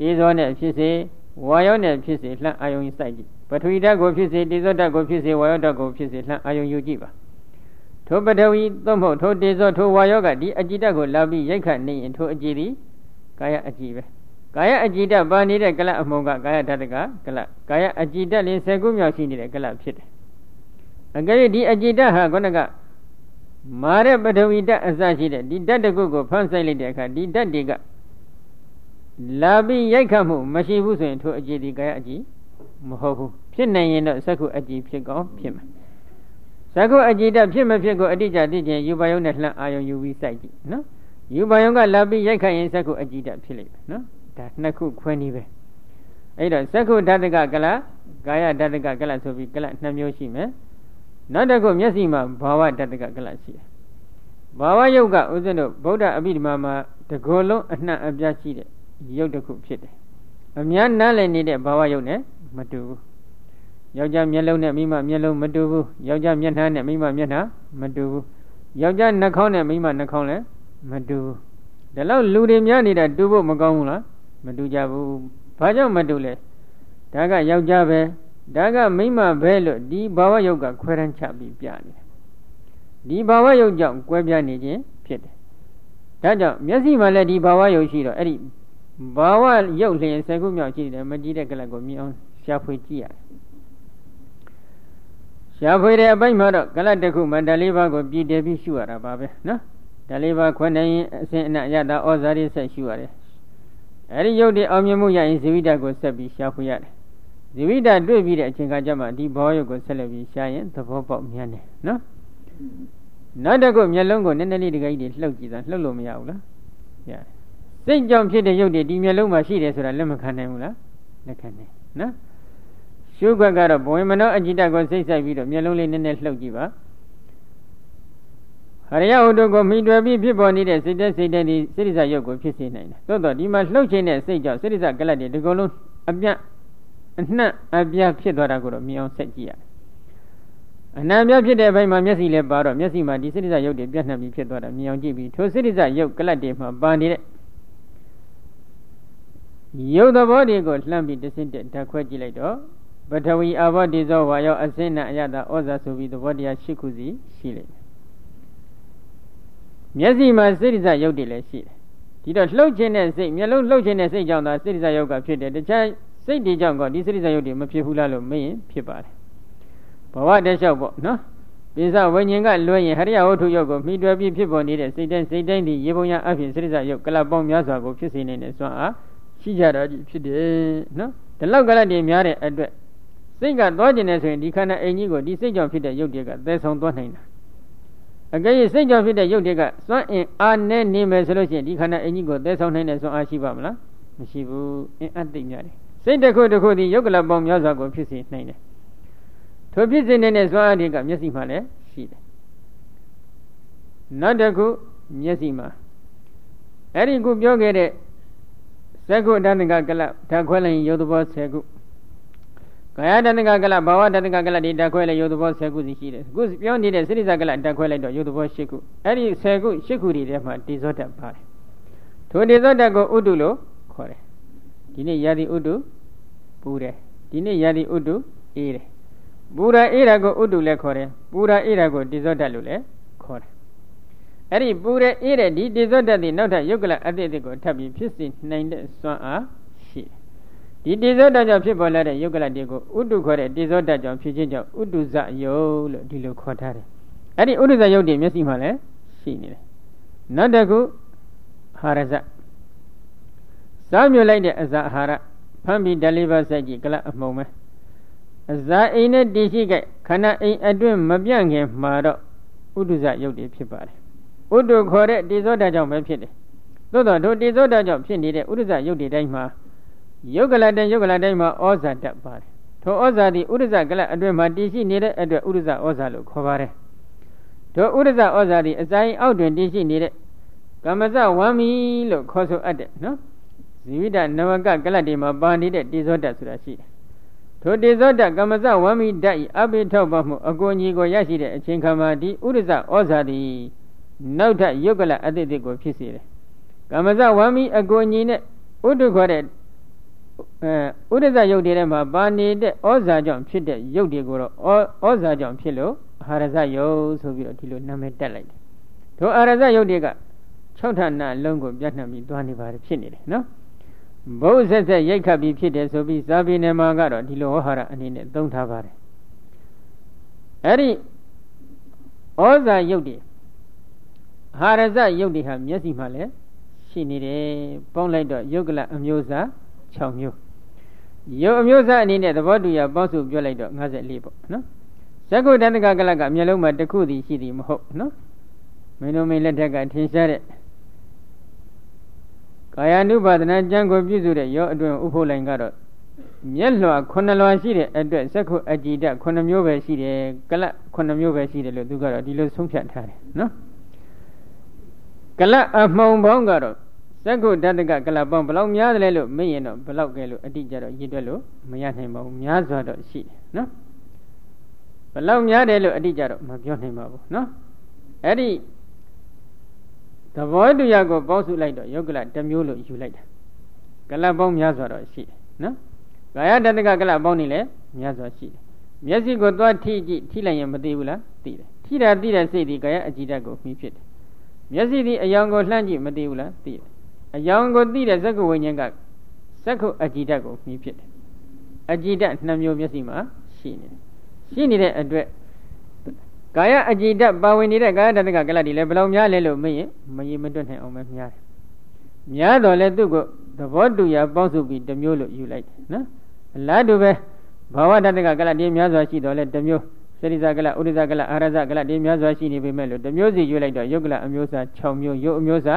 တေဇောနဲ့ဖြစ်စေဝါယောနဲ့ဖြစ်စေလှမ်းအာယုံစိုက်ကြည့်ပထဝီဓာတ်ကိုဖြစ်စေတေဇောဓာတ်ကိုဖြစ်စေဝါယောဓာတ်ကိုဖြစ်စေလှမ်းအာယုံယူကြည့်ပါထိုပထဝီသို့မဟုတ်ထိုတေဇောထိုဝါယောကဒီအကြည်ဓာတ်ကိုလာပြီးရိုက်ခတ်နေရင်ထိုအကြည်သည်ကာယအကြည်ပဲကာယအကြည်ဓာတ်ပါနေတဲ့ကလအမုံကကာယဓာတ်ကကလကာယအကြည်ဓာတ်လင်း10ခုမြောက်ရှိနေတဲ့ကလဖြစ်တယ်အကယ်၍ဒီအကြည်ဓာတ်ဟာခုနကမာရပထဝီဓာတ်အစရှိတဲ့ဒီဓာတ်တစ်ခုကိုဖန်ဆိုင်လိုက်တဲ့အခါဒီဓာတ်တွေကလာပြီးရိုက်ခတ်မှုမရှိဘူးဆိုရင်ထိုအကြည်ဒီကာယအကြည်မဟုတ်ဘူးဖြစ်နိုင်ရင်တော့သက္ခုအကြည်ဖြစ်ကောင်းဖြစ်မယ်သက္ခုအကြည်ဓာတ်ဖြစ်မဖြစ်ကိုအတိအကျသိခြင်းယူပါယုံနဲ့လှမ်းအာယုံယူပြီးစိုက်ကြည့်နော်ယူပါယုံကလာပြီးရိုက်ခတ်ရင်သက္ခုအကြည်ဓာတ်ဖြစ်လိမ့်မယ်နော်ဒါနှစ်ခုခွဲနည်းပဲအဲ့တော့သက္ခုဓာတကကလကာယဓာတကကလဆိုပြီးကလ2မျိုးရှိမယ်နောက်တစ်ခုမျက်စိမှာဘာဝဓာတကကလရှိတယ်ဘာဝယုတ်ကဥစဉ်တို့ဗုဒ္ဓအဘိဓမ္မာမှာတကောလုံးအနှံ့အပြားရှိတဲ့ယုတ်တစ်ခုဖြစ်တယ်အများနားလည်နေတဲ့ဘာဝယုတ်နဲ့မတူဘူးယောက်ျားမျက်လုံးနဲ့မိမမျက်လုံးမတူဘူးယောက်ျားမျက်နှာနဲ့မိမမျက်နှာမတူဘူးယောက်ျားနှာခေါင်းနဲ့မိမနှာခေါင်းလည်းမတူဘူးဒါလောက်လူတွေများနေတာတူဖို့မကောင်းဘူးလားမတူကြဘူးဘာကြောင့်မတူလဲဒါကယောက်ျားပဲဒါကမိမပဲလို့ဒီဘာဝယုတ်ကခွဲတန်းချပြီးပြနေတယ်ဒီဘာဝယုတ်ကြောင့်ကွဲပြားနေခြင်းဖြစ်တယ်ဒါကြောင့်မျက်စိမှာလည်းဒီဘာဝယုတ်ရှိတော့အဲ့ဒီဘာဝယုတ်လျင်10ခုမြောက်ရှိတယ်မကြည့်တဲ့ကလပ်ကိုမြင်အောင်ရှာဖွေကြည့်ရတယ်ရှာဖွေတဲ့အပိုင်းမှာတော့ကလပ်တစ်ခုမှဓာတ်လေးပါးကိုပြည်တည်ပြီးရှုရတာပါပဲနော်ဓာတ်လေးပါးခွဲနိုင်ရင်အစဉ်အနရတာဩဇာတွေဆက်ရှုရတယ်အဲ့ဒီယုတ်တွေအောင်မြင်မှုရရင်ဇိဝိတကိုဆက်ပြီးရှာဖွေရတယ်ဇိဝိတတွေ့ပြီးတဲ့အချိန်ခါကျမှဒီဘောယုတ်ကိုဆက်လက်ပြီးရှာရင်သဘောပေါက်မြန်တယ်နော်နောက်တစ်ခုမျက်လုံးကိုနည်းနည်းလေးတကယ်ကြီးလှုပ်ကြည့်တာလှုပ်လို့မရဘူးလားရတယ်စိတ်ကြောင့်ဖြစ်တဲ့ယုတ်တွေဒီမျက်လုံးမှာရှိတယ်ဆိုတာလက်မခံနိုင်ဘူးလားလက်ခံနိုင်နော်ရှုခွက်ကတော့ဘဝင်မနောအကြည်တကိုစိတ်ဆိုင်ပြီးတော့မျက်လုံးလေးနည်းနည်းလှုပ်ကြည့်ပါဟရိယဝတ္ထုကိုမိတွေ့ပြီးဖြစ်ပေါ်နေတဲ့စိတ်တဲ့စိတ်တဲ့ဒီစိရိစယုတ်ကိုဖြစ်စေနိုင်တယ်သို့တော့ဒီမှာလှုပ်ခြင်းတဲ့စိတ်ကြောင့်စိရိစကလတ်တွေဒီကုလုံးအပြတ်အနှံ့အပြတ်ဖြစ်သွားတာကိုတော့မြင်အောင်ဆက်ကြည့်ရတယ်အနံပြဖြစ်တဲ့အပိုင်းမှာမျက်စိလည်းပါတော့မျက်စိမှာဒီစိရိစယုတ်တွေပြတ်နှံ့ပြီးဖြစ်သွားတာမြင်အောင်ကြည့်ပြီးထိုစိရိစယုတ်ကလတ်တွေမှာပါနေတဲ့ယုတ်သဘောတွေကိုလှမ်းပြီးတစ်စင်းတက်ဓာတ်ခွဲကြည့်လိုက်တော့ပထဝီအာဘောတိဇောဝါယောအစင်းနာအယတာဩဇာဆိုပြီးသဘောတရား၈ခုစီရှိလိမ့်မယ်မျက်စိမှာစိရိစယုတ်တွေလည်းရှိတယ်ဒီတော့လှုပ်ခြင်းတဲ့စိတ်မျက်လုံးလှုပ်ခြင်းတဲ့စိတ်ကြောင့်သာစိရိစယုတ်ကဖြစ်တယ်တခြားစိတ်တွေကြောင့်ကဒီစိရိစယုတ်တွေမဖြစ်ဘူးလားလို့မေးရင်ဖြစ်ပါတယ်ဘဝတည်းလျှောက်ပေါ့နော်ပိစဝိညာဉ်ကလွှဲရင်ဟရိယဝတ္ထုယုတ်ကိုမိတွယ်ပြီးဖြစ်ပေါ်နေတဲ့စိတ်တိုင်းဒီရေပုံရအဖြစ်စိရိစယုတ်ကလပ်ပေါင်းများစွာကိုဖြစ်စေနိုင်တဲ့စွမ်းအားရှိကြတာကြီးဖြစ်တယ်နော်ဒီလောက်ကလပ်တွေများတဲ့အတွက်စိတ်ကသွားကျင်နေဆိုရင်ဒီခန္ဓာအိမ်ကြီးကိုဒီစိတ်ကြောင့်ဖြစ်တဲ့ယုတ်တွေကသဲဆောင်သွားနိုင်တာအကယ်၍စိတ်ကြောင့်ဖြစ်တဲ့ယုတ်တွေကစွမ်းအင်အားနဲ့နေမယ်ဆိုလို့ရှိရင်ဒီခန္ဓာအိမ်ကြီးကိုသဲဆောင်နိုင်တဲ့စွမ်းအားရှိပါမလားမရှိဘူးအင်းအသိများတယ်စိတ်တစ်ခုတစ်ခုဒီယုတ်ကလပ်ပေါင်းများစွာကိုဖြစ်စေနိုင်တယ်ထိုဖြစ်စေနေတဲ့စွမ်းအားတွေကမျက်စိမှာလည်းရှိတယ်နောက်တစ်ခုမျက်စိမှာအဲ့ဒီခုပြောခဲ့တဲ့သက္ခုတဏ္ဍကကလဓာတ်ခွဲလိုက်ရင်ယုတ်သဘော10ခုကာယတဏ္ဍကကလဘာဝတဏ္ဍကကလဒီဓာတ်ခွဲလိုက်ယုတ်သဘော10ခုစီရှိတယ်ခုပြောနေတဲ့စိရိစကလဓာတ်ခွဲလိုက်တော့ယုတ်သဘော10ခုအဲ့ဒီ10ခု10ခုတွေထဲမှာတေဇောဓာတ်ပါတယ်ထိုတေဇောဓာတ်ကိုဥတုလို့ခေါ်တယ်ဒီနေ့ယာတိဥတုပူတယ်ဒီနေ့ယာတိဥတုအေးတယ်ပူရာအေးတာကိုဥတုလည်းခေါ်တယ်ပူရာအေးတာကိုတေဇောဓာတ်လို့လည်းခေါ်တယ်အဲ့ဒီပူတဲ့အေးတဲ့ဒီတေဇောဓာတ်တွေနောက်ထပ်ယုတ်ကလအသစ်ကိုထပ်ပြီးဖြစ်စေနိုင်တဲ့စွမ်းအားရှိတယ်ဒီတေဇောဓာတ်ကြောင့်ဖြစ်ပေါ်လာတဲ့ယုတ်ကလတွေကိုဥတုခေါ်တဲ့တေဇောဓာတ်ကြောင့်ဖြစ်ခြင်းကြောင့်ဥတုဇယုတ်လို့ဒီလိုခေါ်ထားတယ်အဲ့ဒီဥတုဇယုတ်တွေမျက်စိမှာလည်းရှိနေတယ်နောက်တစ်ခုဟာရဇစားမြုပ်လိုက်တဲ့အဇာအာဟာရဖမ်းပြီးဓာတ်လေးပါးစိုက်ကြည့်ကလအမှုံပဲအဇာအိမ်နဲ့တည်ရှိခဲ့ခန္ဓာအိမ်အတွင်းမပြန့်ခင်မှာတော့ဥတုဇယုတ်တွေဖြစ်ပါတယ်ဥတုခေါ်တဲ့တေဇောဓာတ်ကြောင့်ပဲဖြစ်တယ်သို့တော့ဒုတေဇောဓာတ်ကြောင့်ဖြစ်နေတဲ့ဥတုဇယုတ်တွေတိုင်းမှာယုတ်ကလတိုင်းမှာဩဇာဓာတ်ပါတယ်ထိုဩဇာသည်ဥဒ္ဒဇကလအတွင်းမှာတည်ရှိနေတဲ့အတွက်ဥဒ္ဒဇဩဇာလို့ခေါ်ပါတယ်ထိုဥဒ္ဒဇဩဇာသည်အစာရင်အောက်တွင်တည်ရှိနေတဲ့ကမ္မဇဝမ်းမီလို့ခေါ်ဆိုအပ်တယ်နော်ဇီဝိတနဝကကလတွေမှာပါနေတဲ့တေဇောဓာတ်ဆိုတာရှိတယ်ထိုတေဇောဓာတ်ကမ္မဇဝမ်းမီဓာတ်ဤအဘိထောက်ပမှုအကိုအညီကိုရရှိတဲ့အချိန်ခါမှာဒီဥဒ္ဒဇဩဇာသည်နောက်ထပ်ယုတ်ကလအသစ်ကိုဖြစ်စေတယ်ကမ္မဇဝမ်းမီအကိုအညီနဲ့ဥဒ္ဒခေါ်တဲ့ဥဒ္ဒဇယုတ်တွေထဲမှာပါနေတဲ့ဩဇာကြောင့်ဖြစ်တဲ့ယုတ်တွေကိုတော့ဩဇာကြောင့်ဖြစ်လို့အာဟာရဇယုတ်ဆိုပြီးတော့ဒီလိုနာမည်တက်လိုက်တယ်တို့အာဟာရဇယုတ်တွေက6ဌာနလုံးကိုပြတ်နှံ့ပြီးသွားနေပါတယ်ဖြစ်နေတယ်နော်ဘုဆက်ဆက်ရိုက်ခတ်ပြီးဖြစ်တယ်ဆိုပြီးဇာပိနေမှာကတော့ဒီလိုဝဟာရအနေနဲ့သုံးထားပါတယ်အဲ့ဒီဩဇာယုတ်တွေအာဟာရဇယုတ်တွေဟာမျက်စိမှာလည်းရှိနေတယ်ပေါင်းလိုက်တော့ယုတ်ကလအမျိုးအစား6မျိုးယုတ်အမျိုးအစားအနေနဲ့သဘောတူရပေါင်းစုပြောလိုက်တော့54ပေါ့နော်ဇဂုတန္တကကလကမျက်လုံးမှာတစ်ခုတည်းရှိသည်မဟုတ်နော်မင်းတို့မင်းလက်ထက်ကထင်ရှားတဲ့ကာယ ानु ပါဒနာကျမ်းကိုပြုစုတဲ့ရောအတွင်ဥဖို့လိုင်ကတော့မျက်လွှာ9လွှာရှိတဲ့အတွက်ဇဂုအကြည်ဓာတ်9မျိုးပဲရှိတယ်ကလ9မျိုးပဲရှိတယ်လို့သူကတော့ဒီလိုဆုံးဖြတ်ထားတယ်နော်ကလအမှုံပေါင်းကတော့ဇဂုတန္တကကလပေါင်းဘယ်လောက်များတယ်လဲလို့မေးရင်တော့ဘယ်လောက်ကဲလို့အတိကျတော့ရည်တွက်လို့မရနိုင်ပါဘူးများစွာတော့ရှိတယ်နော်ဘယ်လောက်များတယ်လို့အတိကျတော့မပြောနိုင်ပါဘူးနော်အဲ့ဒီသဘောတူရကိုပေါင်းစုလိုက်တော့ယုတ်ကလတစ်မျိုးလို့ယူလိုက်တာကလပေါင်းများစွာတော့ရှိတယ်နော်ကာယတတ္တကကလပေါင်းနေလဲများစွာရှိတယ်မျက်စိကိုသွားထိကြည့်ထိလိုက်ရင်မသိဘူးလားသိတယ်ထိတာသိတဲ့စိတ်ဒီကာယအကြည်ဓာတ်ကိုမှီဖြစ်တယ်မျက်စိဒီအယောင်ကိုလှမ်းကြည့်မသိဘူးလားသိတယ်အယောင်ကိုသိတဲ့ဇဂုဝိညာဉ်ကဇဂုအကြည်ဓာတ်ကိုမှီဖြစ်တယ်အကြည်ဓာတ်2မျိုးမျက်စိမှာရှိနေတယ်ရှိနေတဲ့အတွက်ကာယအကြည်ဓာတ်ပါဝင်နေတဲ့ကာယတတ္တကကလတ်ဒီလည်းဘယ်လောက်များလဲလို့မေးရင်မရေမတွက်နိုင်အောင်ပဲများတယ်များတော့လဲသူ့ကိုသဘောတူရပေါင်းစုပြီးတစ်မျိုးလို့ယူလိုက်တယ်နော်အလားတူပဲဘာဝတတ္တကကလတ်ဒီများစွာရှိတော့လဲတစ်မျိုးစရိဇကလဥဒိဇကလအာရဇကလဒီများစွာရှိနေပေမဲ့လို့တစ်မျိုးစီယူလိုက်တော့ယုတ်ကလအမျိုးအစား6မျိုးယုတ်အမျိုးအစား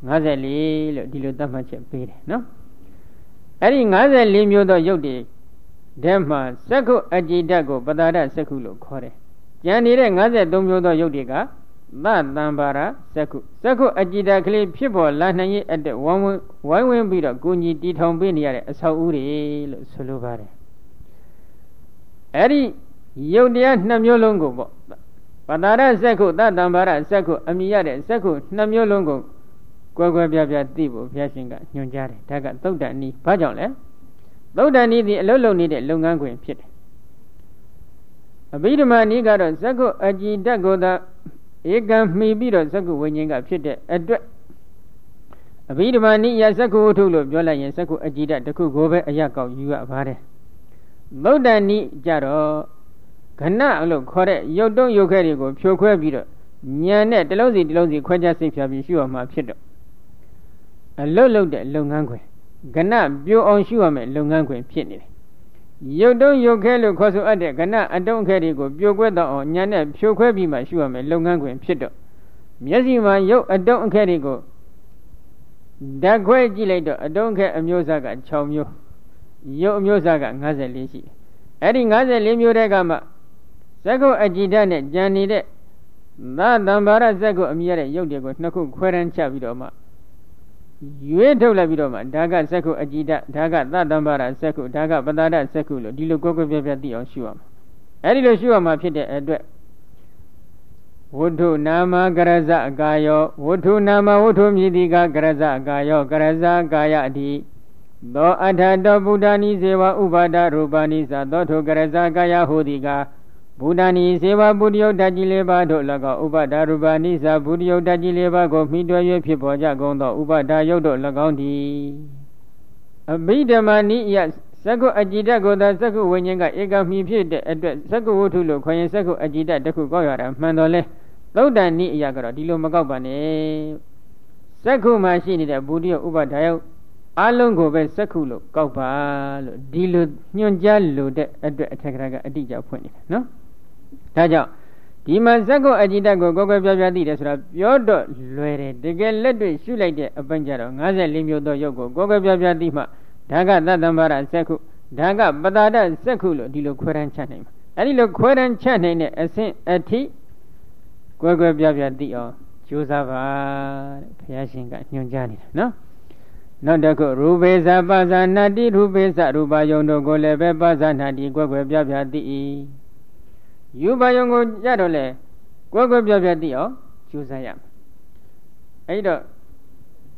54လို့ဒီလိုသတ်မှတ်ချက်ပေးတယ်နော်အဲ့ဒီ54မျိုးသောယုတ်တွေထဲမှာဇဂုအကြည်ဓာတ်ကိုပတာဒဇဂုလို့ခေါ်တယ်ကျန်နေတဲ့53မျိုးသောယုတ်တွေကသတံပါရဇဂုဇဂုအကြည်ဓာတ်ကလေးဖြစ်ပေါ်လာနိုင်ရဲ့အတွက်ဝိုင်းဝန်းပြီးတော့ကိုကြီးတီထောင်ပေးနေရတဲ့အဆောက်အဦတွေလို့ဆိုလိုပါတယ်အဲ့ဒီယုတ်တရား2မျိုးလုံးကိုပေါ့ပတာရဇဂုသတံပါရဇဂုအမိရတဲ့ဇဂု2မျိုးလုံးကိုကွယ်ကွယ်ပြားပြားသိဖို့ဘုရားရှင်ကညွှန်ကြားတယ်ဒါကသုတ်တန်ဤဘာကြောင့်လဲသုတ်တန်ဤဒီအလုံးလုံးနေတဲ့လုပ်ငန်းခွင်ဖြစ်တယ်အဘိဓမ္မာနည်းကတော့ဇဂုအကြည်ဓာတ်ကိုသာဧကံမှီပြီးတော့ဇဂုဝိညာဉ်ကဖြစ်တဲ့အတွက်အဘိဓမ္မာနည်းရဇဂုဝတ္ထုလို့ပြောလိုက်ရင်ဇဂုအကြည်ဓာတ်တစ်ခုကိုပဲအရကောက်ယူရပါတယ်သုတ်တန်နည်းကြတော့ခဏလို့ခေါ်တဲ့ရုပ်တုံးရုပ်ခဲတွေကိုဖြိုခွဲပြီးတော့ဉာဏ်နဲ့တစ်လုံးစီတစ်လုံးစီခွဲခြားစိတ်ဖြာပြီးရှုရမှာဖြစ်တော့အလုတ်လုတ်တဲ့လုပ်ငန်းခွင်ခဏပြိုအောင်ရှုရမယ်လုပ်ငန်းခွင်ဖြစ်နေတယ်ရုပ်တုံးရုပ်ခဲလို့ခေါ်ဆိုအပ်တဲ့ခဏအတုံးခဲတွေကိုပြိုကွဲတော့အောင်ဉာဏ်နဲ့ဖြိုခွဲပြီးမှရှုရမယ်လုပ်ငန်းခွင်ဖြစ်တော့မျက်စိမှာရုပ်အတုံးအခဲတွေကိုဓာတ်ခွဲကြည့်လိုက်တော့အတုံးခဲအမျိုးအစားက6မျိုးရုပ်အမျိုးအစားက54ရှိတယ်အဲ့ဒီ54မျိုးတဲ့ကမှဇဂုအကြည်ဓာတ်နဲ့ကြံနေတဲ့သတံပါရဇဂုအမြဲတဲ့ရုပ်တွေကို2ခုခွဲတန်းချပြီးတော့မှရွေးထုတ်လိုက်ပြီးတော့မှဒါကဇဂုအကြည်ဓာတ်ဒါကသတံပါရဇဂုဒါကပတာဒဇဂုလို့ဒီလိုကိုယ်ကိုယ်ပြပြသိအောင်ရှုရမှာအဲ့ဒီလိုရှုရမှာဖြစ်တဲ့အတွက်ဝတ္ထုနာမကရဇအကာယောဝတ္ထုနာမဝတ္ထုမြည်တိကကရဇအကာယောကရဇကာယအတိသောအထတောဗုဒ္ဓနိစေဝဥပါဒရူပနိသသောထုကရဇကာယဟူသည်ကဗုဒ္ဓနိစေဝပုတ္တယုတ်တကြီးလေးပါးတို့၎င်းဥပါဒရူပနိသဗုဒ္ဓယုတ်တကြီးလေးပါးကိုမိတွဲ၍ဖြစ်ပေါ်ကြကုန်သောဥပါဒယုတ်တို့၎င်းသည်အဘိဓမ္မာနိယဇဂုအကြည်ဓာတ်ကိုသာဇဂုဝိညာဉ်ကဧကမိဖြစ်တဲ့အတွက်ဇဂုဝတ္ထုလို့ခေါ်ရင်ဇဂုအကြည်ဓာတ်တစ်ခုကောက်ရတာမှန်တော်လဲသုတ်တန်နိအရာကတော့ဒီလိုမကောက်ပါနဲ့ဇဂုမှာရှိနေတဲ့ဗုဒ္ဓယုတ်ဥပါဒယုတ်အလုံးကိုပဲဇဂုလို့ကောက်ပါလို့ဒီလိုညွှန်ကြားလို့တဲ့အတွက်အထက်ကရာကအတိအကျဖွင့်နေတယ်နော်ဒါကြောင့်ဒီမှာဇဂုအကြည်ဓာတ်ကိုကိုယ်ကိုယ်ပြပြသိတယ်ဆိုတာပြောတော့လွယ်တယ်တကယ်လက်တွေ့ရှုလိုက်တဲ့အပိုင်းကျတော့54မျိုးသောရုပ်ကိုကိုယ်ကိုယ်ပြပြသိမှဒါကသတ္တံပါရဇဂုဒါကပတာဒဇဂုလို့ဒီလိုခွဲတန်းချနိုင်မှာအဲဒီလိုခွဲတန်းချနိုင်တဲ့အဆင့်အထိကိုယ်ကိုယ်ပြပြသိအောင်ကြိုးစားပါတဲ့ဘုရားရှင်ကညွှန်ကြားနေတာနော်နောက်တစ်ခုရူပေသပဇာနာတိရူပေသရူပယုံတို့ကိုလည်းပဲပဇာနာတိကိုယ်ကိုယ်ပြပြသိ၏ယူပယုံကိုရတော့လေကိုယ်ကိုယ်ပြပြသိအောင်ကြိုးစားရမယ်အဲ့တော့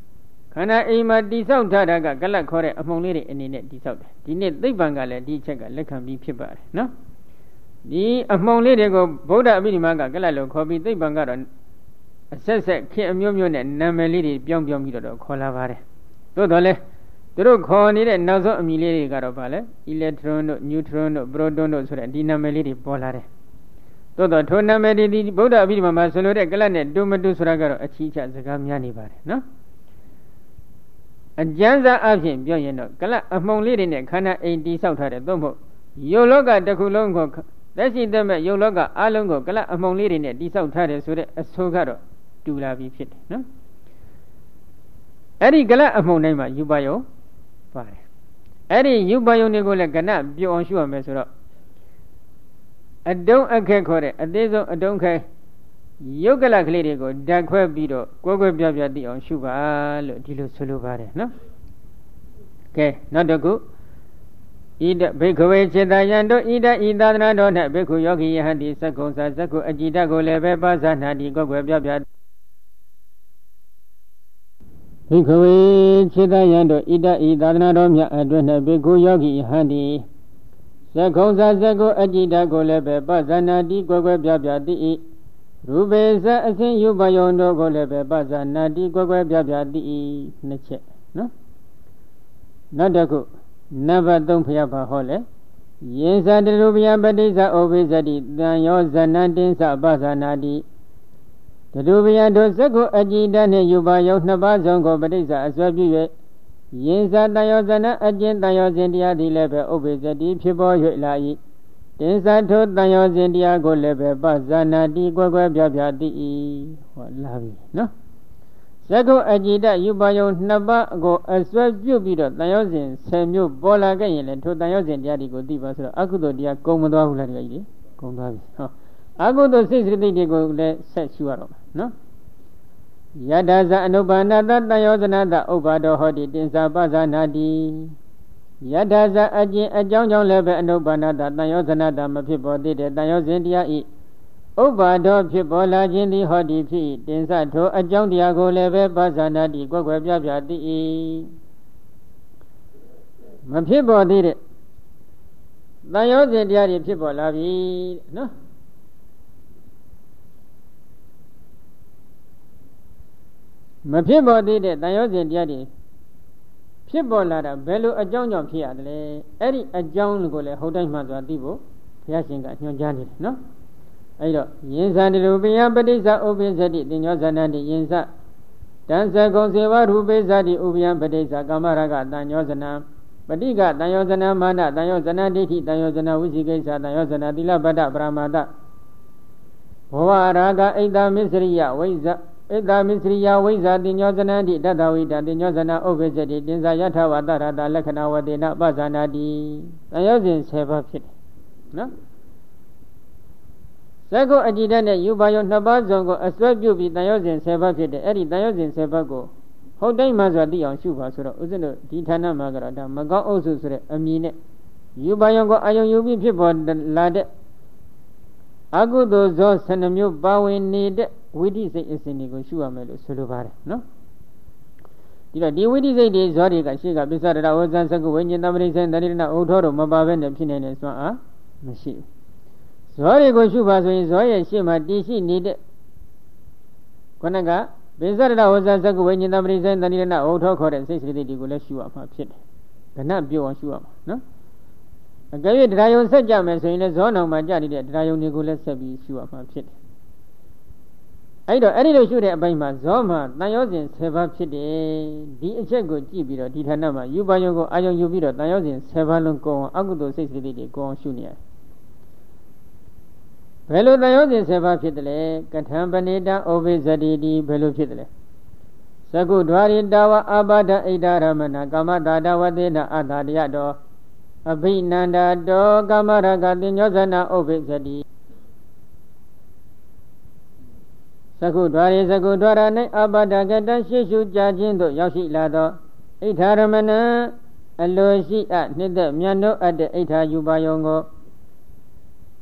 ခန္ဓာအိမ်မှာတိဆောက်ထားတာကကလတ်ခေါ်တဲ့အမှုန်လေးတွေအနေနဲ့တိဆောက်တယ်ဒီနေ့သိပ္ပံကလည်းဒီအချက်ကလက်ခံပြီးဖြစ်ပါတယ်နော်ဒီအမှုန်လေးတွေကိုဗုဒ္ဓအဘိဓမ္မာကကလတ်လို့ခေါ်ပြီးသိပ္ပံကတော့အဆက်ဆက်ခေအမျိုးမျိုးနဲ့နာမည်လေးတွေပြောင်းပြီးတော့ခေါ်လာပါတယ်သို့တော်လည်းသူတို့ခေါ်နေတဲ့နောက်ဆုံးအမည်လေးတွေကတော့ဗာလဲအီလက်ထရွန်တို့နျူထရွန်တို့ပရိုတွန်တို့ဆိုတဲ့ဒီနာမည်လေးတွေပေါ်လာတယ်သို့တော်ထိုနာမည်တွေဒီဗုဒ္ဓအဘိဓမ္မာမှာဆိုလိုတဲ့ကလတ်နဲ့တူမတူဆိုတာကတော့အချီးချစကားများနေပါတယ်နော်အကျဉ်းစားအဖြစ်ပြောရင်တော့ကလတ်အမှုန်လေးတွေနဲ့ခန္ဓာအိမ်တိဆောက်ထားတဲ့သို့မဟုတ်ယုတ်လောကတစ်ခုလုံးကိုသက်ရှိသက်မဲ့ယုတ်လောကအလုံးကိုကလတ်အမှုန်လေးတွေနဲ့တိဆောက်ထားတယ်ဆိုတဲ့အဆိုကတော့တူလာပြီးဖြစ်တယ်နော်အဲ့ဒီကလတ်အမှုန်တိုင်းမှာယူပါယုံပါတယ်အဲ့ဒီယူပါယုံတွေကိုလည်းကဏပြုံအောင်ရှုရမယ်ဆိုတော့အတုံးအခက်ခေါ်တဲ့အသေးဆုံးအတုံးခဲယုတ်ကလတ်ကလေးတွေကိုဓာတ်ခွဲပြီးတော့ကွဲကွဲပြားပြားသိအောင်ရှုပါလို့ဒီလိုဆိုလိုပါတယ်နော်ကဲနောက်တစ်ခုဣဒဘိက္ခဝေจิตယံတို့ဣဒဤသာသနာတော်၌ဘိက္ခုယောဂီယဟတိသက္ကုံသာသက္ကုအကြည်တကိုလည်းပဲပါဇာနာတိကွဲကွဲပြားပြားဘိက္ခဝေจิตယံတို့ဣဒဤသာသနာတော်မြတ်အတွင်၌ဘိက္ခုယောဂီယဟတိသက္ကုံသာသက္ကုအကြည်တကိုလည်းပဲပါဇာနာတိကွဲကွဲပြားပြားသိ၏ရူပေသအစဉ်ယူပယုံတို့ကိုလည်းပဲပါဇာနာတိကွဲကွဲပြားပြားသိ၏နှစ်ချက်နော်နောက်တစ်ခုနံပါတ်3ဖျက်ပါဟောလေယေသတရူပယပဋိစ္စဩဘိဇတိတံယောဇနတင်္စပါဇာနာတိတရူပယတို့စက္ခုအကြည်တနှင့်ယူပယုံနှစ်ပါးစုံကိုပဋိစ္စအစွဲပြု၍ယေသတံယောဇနအကျဉ်တံယောစဉ်တရားသည်လည်းပဲဩဘိဇတိဖြစ်ပေါ်၍လာ၏တင်္စထိုတံယောစဉ်တရားကိုလည်းပဲပါဇာနာတိကွဲကွဲပြားပြားသိ၏ဟောလာပြီနော်သက္ကုအကြည်တယူပါယုံနှစ်ပါးကိုအစွဲပြုပြီးတော့တန်ရောစဉ်10မျိုးပေါ်လာခဲ့ရင်လည်းထိုတန်ရောစဉ်တရားတွေကိုသိပါဆိုတော့အကုသိုလ်တရားကုန်မသွားဘူးလားဒီကြီးကုန်သွားပြီဟောအကုသိုလ်စိတ်စိတ်တွေကိုလည်းဆက်ရှုရတော့မှာနော်ယတ္တဇအနုပါဏတတန်ရောဇနာတဥပ္ပါဒောဟောတိတင်္စာပဇာနာတိယတ္တဇအကျင့်အကြောင်းကြောင့်လည်းပဲအနုပါဏတတန်ရောဇနာတမဖြစ်ပေါ်သေးတဲ့တန်ရောစဉ်တရားဤဥပ္ပါဒောဖြစ်ပေါ်လာခြင်းသည်ဟောဒီဖြစ်တင်္စထိုအကြောင်းတရားကိုလည်းပဲပါဇာနာတိကွက်ကွယ်ပြပြသိ၏မဖြစ်ပေါ်သေးတဲ့တန်ရောစဉ်တရားတွေဖြစ်ပေါ်လာပြီနော်မဖြစ်ပေါ်သေးတဲ့တန်ရောစဉ်တရားတွေဖြစ်ပေါ်လာတာဘယ်လိုအကြောင်းကြောင့်ဖြစ်ရတယ်လဲအဲ့ဒီအကြောင်းကိုလည်းဟုတ်တိုင်းမှသွားသိဖို့ဘုရားရှင်ကညွှန်ကြားနေတယ်နော်အဲ့တော့ယင်္ဇန္တရူပိယပဋိစ္စဥပိသတိတင်ညောဇဏတိယင်္ဇတံသကုံစေဝရူပိသတိဥပယံပဋိစ္စကာမရကတံညောဇဏပဋိကတံယောဇဏမာနတံယောဇဏဒိဋ္ဌိတံယောဇဏဝိသိကိစ္စတံယောဇဏသီလပတ္တပရမတ္တဘောဝရာဂဣဒ္ဓမစ္စရိယဝိဇ္ဇဣဒ္ဓမစ္စရိယဝိဇ္ဇတင်ညောဇဏတိတတဝိတတင်ညောဇဏဥပိသတိတင်္ဇယထဝတရတလက္ခဏဝတေနပဇာနာတိတံယောဇဉ်10ပါးဖြစ်တယ်နော်သက္ကုအကြည်တနဲ့ယူပါယုံနှစ်ပါးစုံကိုအစွဲပြုပြီးတန်ရောစဉ်10ပါးဖြစ်တယ်အဲ့ဒီတန်ရောစဉ်10ပါးကိုဟုတ်တိုင်းမှဆိုသိအောင်ရှုပါဆိုတော့ဥစဉ်တို့ဒီဌာနမှာကတော့ဒါမကောင်းအုပ်စုဆိုတဲ့အမည်နဲ့ယူပါယုံကိုအာယုံယူပြီးဖြစ်ပေါ်လာတဲ့အကုသိုလ်ဇော12မျိုးပါဝင်နေတဲ့ဝိသိစိတ်အစဉ်တွေကိုရှုရမယ်လို့ဆိုလိုပါတယ်နော်ဒီတော့ဒီဝိသိစိတ်တွေဇောတွေကရှေ့ကပစ္စဒရဝဇန်သက္ကုဝိညာဉ်တမရိစေတရိဏဥထောတို့မပါဘဲနဲ့ဖြစ်နေတဲ့စွမ်းအားမရှိဘူးဇောတွေကိုရှုပါဆိုရင်ဇောရဲ့ရှေ့မှာတည်ရှိနေတဲ့ခொနကပိစ္ဆရဝဇ္ဇသက္ကဝိညာဉ်တပရိစေတဏိရဏဩထောခေါ်တဲ့စိတ်စိတ်တွေကိုလည်းရှုရမှာဖြစ်တယ်။ကဏပြုတ်အောင်ရှုရမှာနော်။အကယ်၍တရားယုံဆက်ကြမယ်ဆိုရင်လည်းဇောနောင်မှာကြနေတဲ့တရားယုံတွေကိုလည်းဆက်ပြီးရှုရမှာဖြစ်တယ်။အဲ့တော့အဲ့ဒီလိုရှုတဲ့အပိုင်းမှာဇောမှာတန်ရောစဉ်10ပါးဖြစ်တယ်။ဒီအချက်ကိုကြည့်ပြီးတော့ဒီဌာနမှာယူပါယုံကိုအာယုံယူပြီးတော့တန်ရောစဉ်10ပါးလုံးကိုအောင်အကုသိုလ်စိတ်စိတ်တွေကိုအောင်ရှုနေရတယ်ဘယ်လိုတန်ရောစဉ်10ပါးဖြစ်တယ်လဲကထံပဏိတံဩဘိဇတိတိဘယ်လိုဖြစ်တယ်လဲသကုဒ္ဓဝရိတဝအာဘာဒဣဒရမဏကာမတာတဝတေနအတ္တရတောအဘိနန္ဒတောကာမရကတင်ညောဇနာဩဘိဇတိသကုဒ္ဓဝရိသကုဒ္ဓဝရ၌အာဘာဒကတရှိရှုကြခြင်းသို့ရောက်ရှိလာသောဣဒရမဏအလိုရှိအနှစ်သက်မြတ်တို့အပ်တဲ့ဣဒယူပါယုံကို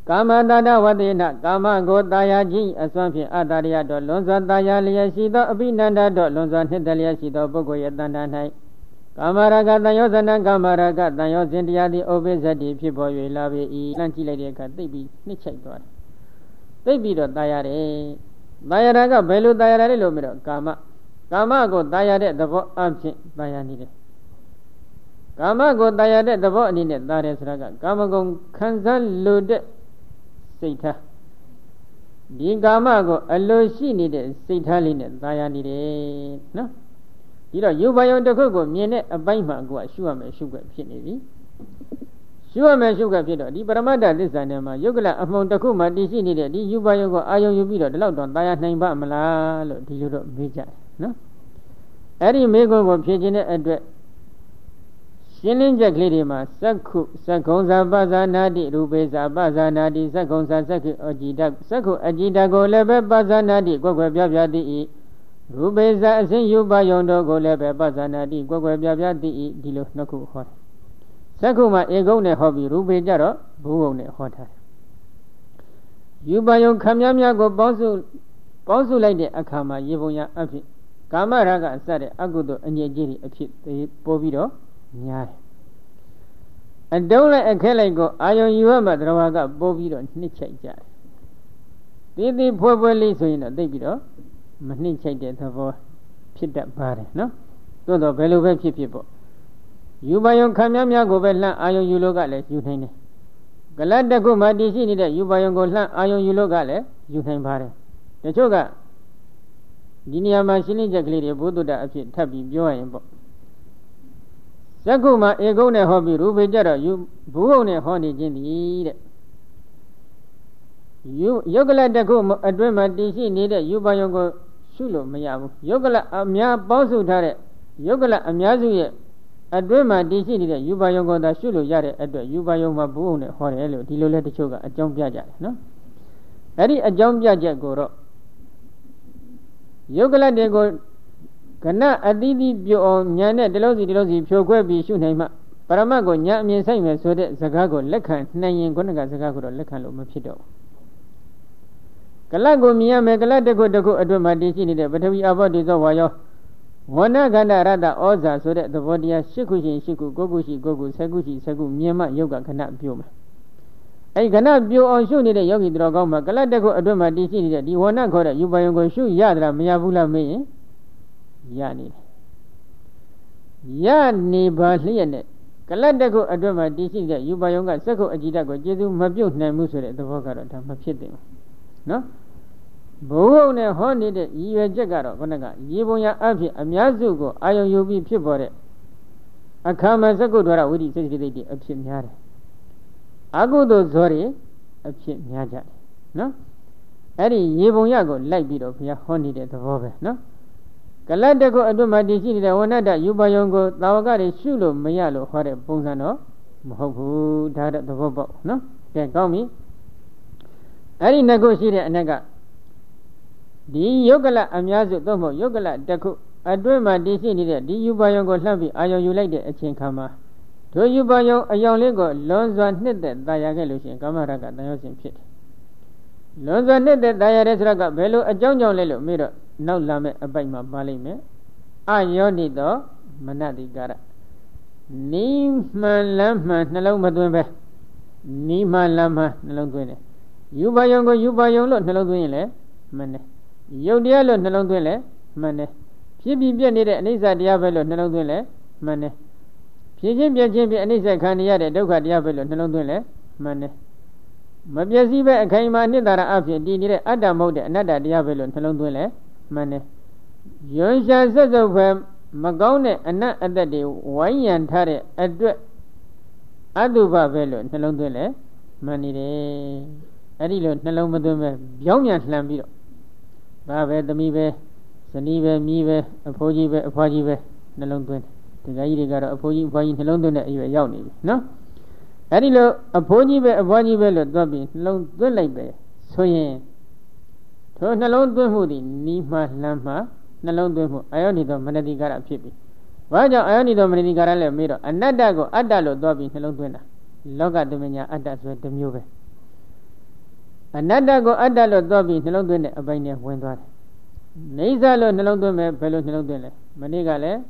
ကာမတတဝတ္တေနကာမကိုတာယာခြင်းအစွမ်းဖြင့်အတ္တရတော်လွန်စွာတာယာလျက်ရှိသောအပိနန္ဒတော်လွန်စွာနှစ်သက်လျက်ရှိသောပုဂ္ဂိုလ်ရဲ့တဏ္ဍာ၌ကာမရာဂတန်ယောဇနကာမရာဂတန်ယောဇဉ်တရားသည်ဩပိဇ္ဇတိဖြစ်ပေါ်၍လာပေ၏လှမ်းကြည့်လိုက်တဲ့အခါသိပြီးနှစ်ချိုက်သွားတယ်သိပြီးတော့တာရတယ်တာယာရာကဘယ်လိုတာယာရလဲလို့မြင်တော့ကာမကိုတာယာတဲ့သဘောအဖြစ်တာယာနေတယ်ကာမကိုတာယာတဲ့သဘောအနေနဲ့တာတယ်ဆိုတာကကာမဂုဏ်ခံစားလို့တဲ့စိတ်ထားဒီကာမကိုအလိုရှိနေတဲ့စိတ်ထားလေးနဲ့တာယာနေတယ်နော်ဒီတော့ယူပါယုံတစ်ခုကိုမြင်တဲ့အပိုင်းမှာကိုကရှုရမယ်ရှုခွက်ဖြစ်နေပြီရှုရမယ်ရှုခွက်ဖြစ်တော့ဒီပရမတ္တသစ္စာနဲ့မှာယုတ်ကလအမှုံတစ်ခုမှတည်ရှိနေတဲ့ဒီယူပါယုံကိုအာယုံယူပြီးတော့ဒီလောက်တော့တာယာနိုင်ပါမလားလို့ဒီလိုတော့မေးကြတယ်နော်အဲ့ဒီမေးခွန်းကိုဖြေခြင်းတဲ့အတွက်ရှင်းလင်းချက်ကလေးတွေမှာသက္ခုသက္ကုံဇာပဇာနာတိရူပေဇာပဇာနာတိသက္ကုံဇာသက္ခုအကြည်တသက္ခုအကြည်တကိုလည်းပဲပဇာနာတိကွက်ကွယ်ပြပြသည်ဤရူပေဇာအစဉ်ယူပါယုံတော်ကိုလည်းပဲပဇာနာတိကွက်ကွယ်ပြပြသည်ဤဒီလိုနှစ်ခုဟောတယ်သက္ခုမှာဧကုံနဲ့ဟောပြီးရူပေကြတော့ဘူုံနဲ့ဟောထားတယ်ယူပါယုံခံများများကိုပေါင်းစုလိုက်တဲ့အခါမှာရေပုံရအဖြစ်ကာမရာဂအစတဲ့အကုသိုလ်အငြိအကျေးတွေအဖြစ်ပို့ပြီးတော့များတယ်အတုံးလိုက်အခက်လိုက်ကိုအာယုံယူရမှတရဝါကပို့ပြီးတော့နှစ်ချိုက်ကြတယ်တီးဖွဲဖွဲလေးဆိုရင်တော့သိပြီးတော့မနှစ်ချိုက်တဲ့သဘောဖြစ်တတ်ပါတယ်နော်သို့တော့ဘယ်လိုပဲဖြစ်ဖြစ်ပေါ့ယူပါယုံခံများများကိုပဲလှမ်းအာယုံယူလို့ကလည်းယူနိုင်တယ်ကလတ်တခုမှတည်ရှိနေတဲ့ယူပါယုံကိုလှမ်းအာယုံယူလို့ကလည်းယူနိုင်ပါတယ်တချို့ကဒီနေရာမှာရှင်းလင်းချက်ကလေးတွေဘုဒ္ဓတအဖြစ်ထပ်ပြီးပြောရရင်ပေါ့သက္ခုမှာဧကုံနဲ့ဟောပြီးရူပေကြတော့ဘူုံနဲ့ဟောနေခြင်းသည်တဲ့ယုတ်ကလတခုအတွင်းမှာတည်ရှိနေတဲ့ယူပါယုံကိုရှုလို့မရဘူးယုတ်ကလအများပေါင်းစုထားတဲ့ယုတ်ကလအများစုရဲ့အတွင်းမှာတည်ရှိနေတဲ့ယူပါယုံကိုသာရှုလို့ရတဲ့အတွက်ယူပါယုံမှာဘူုံနဲ့ဟောတယ်လို့ဒီလိုလဲတချို့ကအကြောင်းပြကြတယ်နော်အဲ့ဒီအကြောင်းပြချက်ကိုတော့ယုတ်ကလတွေကိုကဏအတိတိပြုအောင်ဉာဏ်နဲ့တလုံးစီဖြိုခွဲပြီးရှုနိုင်မှပရမတ်ကိုဉာဏ်အမြင်ဆိုင်မယ်ဆိုတဲ့စကားကိုလက်ခံနိုင်ရင်ခုနကစကားကိုတော့လက်ခံလို့မဖြစ်တော့ဘူးကလတ်ကိုမြင်ရမယ်ကလတ်တစ်ခုအတွင်းမှာတည်ရှိနေတဲ့ပထဝီအဘောတိသောဝါယောဝဏခန္ဓာရတ္တဩဇာဆိုတဲ့သဘောတရား၈ခုရှိ၈ခု၉ခုရှိ၉ခု၁၀ခုရှိ၁၀ခုမြင်မှယုတ်ကခဏပြုမယ်အဲ့ခဏပြုအောင်ရှုနေတဲ့ယောဂီတော်ကောင်းမှာကလတ်တစ်ခုအတွင်းမှာတည်ရှိနေတဲ့ဒီဝဏခေါ်တဲ့ယူပါယုံကိုရှုရသလားမရဘူးလားမေးရင်ရနေတယ်ရနေပါလျက်နဲ့ကလတ်တခုအတွက်မှာတည်ရှိတဲ့ယူပါယုံကစက္ခုအကြည်ဓာတ်ကိုကျေစုမပြုတ်နိုင်မှုဆိုတဲ့သဘောကတော့ဒါမဖြစ်သင့်ဘူးနော်ဘုံနဲ့ဟောနေတဲ့ရည်ရွယ်ချက်ကတော့ခုနကရေပုံရအဖြစ်အများစုကိုအာယုံယူပြီးဖြစ်ပေါ်တဲ့အခါမစက္ခုဒွါရဝိဓိစိတ်စိတ်တွေအဖြစ်များတယ်အကုသိုလ်ဇောတွေအဖြစ်များကြတယ်နော်အဲ့ဒီရေပုံရကိုလိုက်ပြီးတော့ဘုရားဟောနေတဲ့သဘောပဲနော်ကလတ်တခုအတွင်းမှာတည်ရှိနေတဲ့ဝဏ္ဏတယူပါယုံကိုတာဝကတွေရှုလို့မရလို့ဟောတဲ့ပုံစံတော့မဟုတ်ဘူးဒါတဲ့သဘောပေါက်နော်ကဲကောင်းပြီအဲ့ဒီနှစ်ခုရှိတဲ့အနက်ကဒီယုတ်ကလအများစုသို့မဟုတ်ယုတ်ကလတခုအတွင်းမှာတည်ရှိနေတဲ့ဒီယူပါယုံကိုလှမ်းပြီးအာယုံယူလိုက်တဲ့အချိန်ခါမှာတို့ယူပါယုံအယောင်လေးကိုလွန်စွာနှစ်သက်တာယာခဲ့လို့ရှိရင်ကာမရာဂတန်ရောစဉ်ဖြစ်တယ်လွန်စွာနှစ်သက်တာယာတဲ့ဆိုတော့ကဘယ်လိုအကြောင်းကြောင့်လဲလို့မေးတော့နောက်လာမဲ့အပိုက်မှာပါလိမ့်မယ်အယောနိသောမနတိကာရနိမှန်လမ်းမှန်နှလုံးမသွင်းပဲနိမှန်လမ်းမှန်နှလုံးသွင်းတယ်ယူပါယုံကိုယူပါယုံလို့နှလုံးသွင်းရင်လည်းမှန်တယ်ယုတ်တရားလို့နှလုံးသွင်းလည်းမှန်တယ်ဖြစ်ပြီးပြည့်နေတဲ့အနိစ္စတရားပဲလို့နှလုံးသွင်းလည်းမှန်တယ်ဖြစ်ချင်းပြည့်ချင်းပြည့်အနိစ္စခံရတဲ့ဒုက္ခတရားပဲလို့နှလုံးသွင်းလည်းမှန်တယ်မပျက်စီးပဲအခိုင်အမာနှစ်သာရအဖြစ်တည်နေတဲ့အတ္တမဟုတ်တဲ့အနတ္တတရားပဲလို့နှလုံးသွင်းလည်းမှန်တယ်ယွန်ရှာဆက်စုပ်ပဲမကောင်းတဲ့အနတ်အသက်တွေဝိုင်းရန်ထားတဲ့အတွက်အတုပပဲလို့နှလုံးသွင်းလဲမှန်နေတယ်အဲ့ဒီလိုနှလုံးမသွင်းပဲပြောင်းပြန်လှန်ပြီးတော့ဒါပဲသမီးပဲဇနီးပဲမြီးပဲအဖိုးကြီးပဲအဖွားကြီးပဲနှလုံးသွင်းတယ်ဒီကကြီးတွေကတော့အဖိုးကြီးအဖွားကြီးနှလုံးသွင်းတဲ့အရွယ်ရောက်နေပြီနော်အဲ့ဒီလိုအဖိုးကြီးပဲအဖွားကြီးပဲလို့သွားပြီးနှလုံးသွင်းလိုက်ပဲဆိုရင်ထိုနှလုံးသွင်းမှုသည်နီးမှလမ်းမှနှလုံးသွင်းမှုအာယောနိသောမနတိကာရဖြစ်ပြီ။ဘာကြောင့်အာယောနိသောမနတိကာရလဲမေးတော့အနတ္တကိုအတ္တလို့သွားပြီးနှလုံးသွင်းတာလောကသမညာအတ္တဆိုတစ်မျိုးပဲ။အနတ္တကိုအတ္တလို့သွားပြီးနှလုံးသွင်းတဲ့အပိုင်းနဲ့ဝင်သွားတယ်နေစာလို့နှလုံးသွင်းမယ်ဘယ်လိုနှလုံးသွင်းလဲမနေ့ကလည်း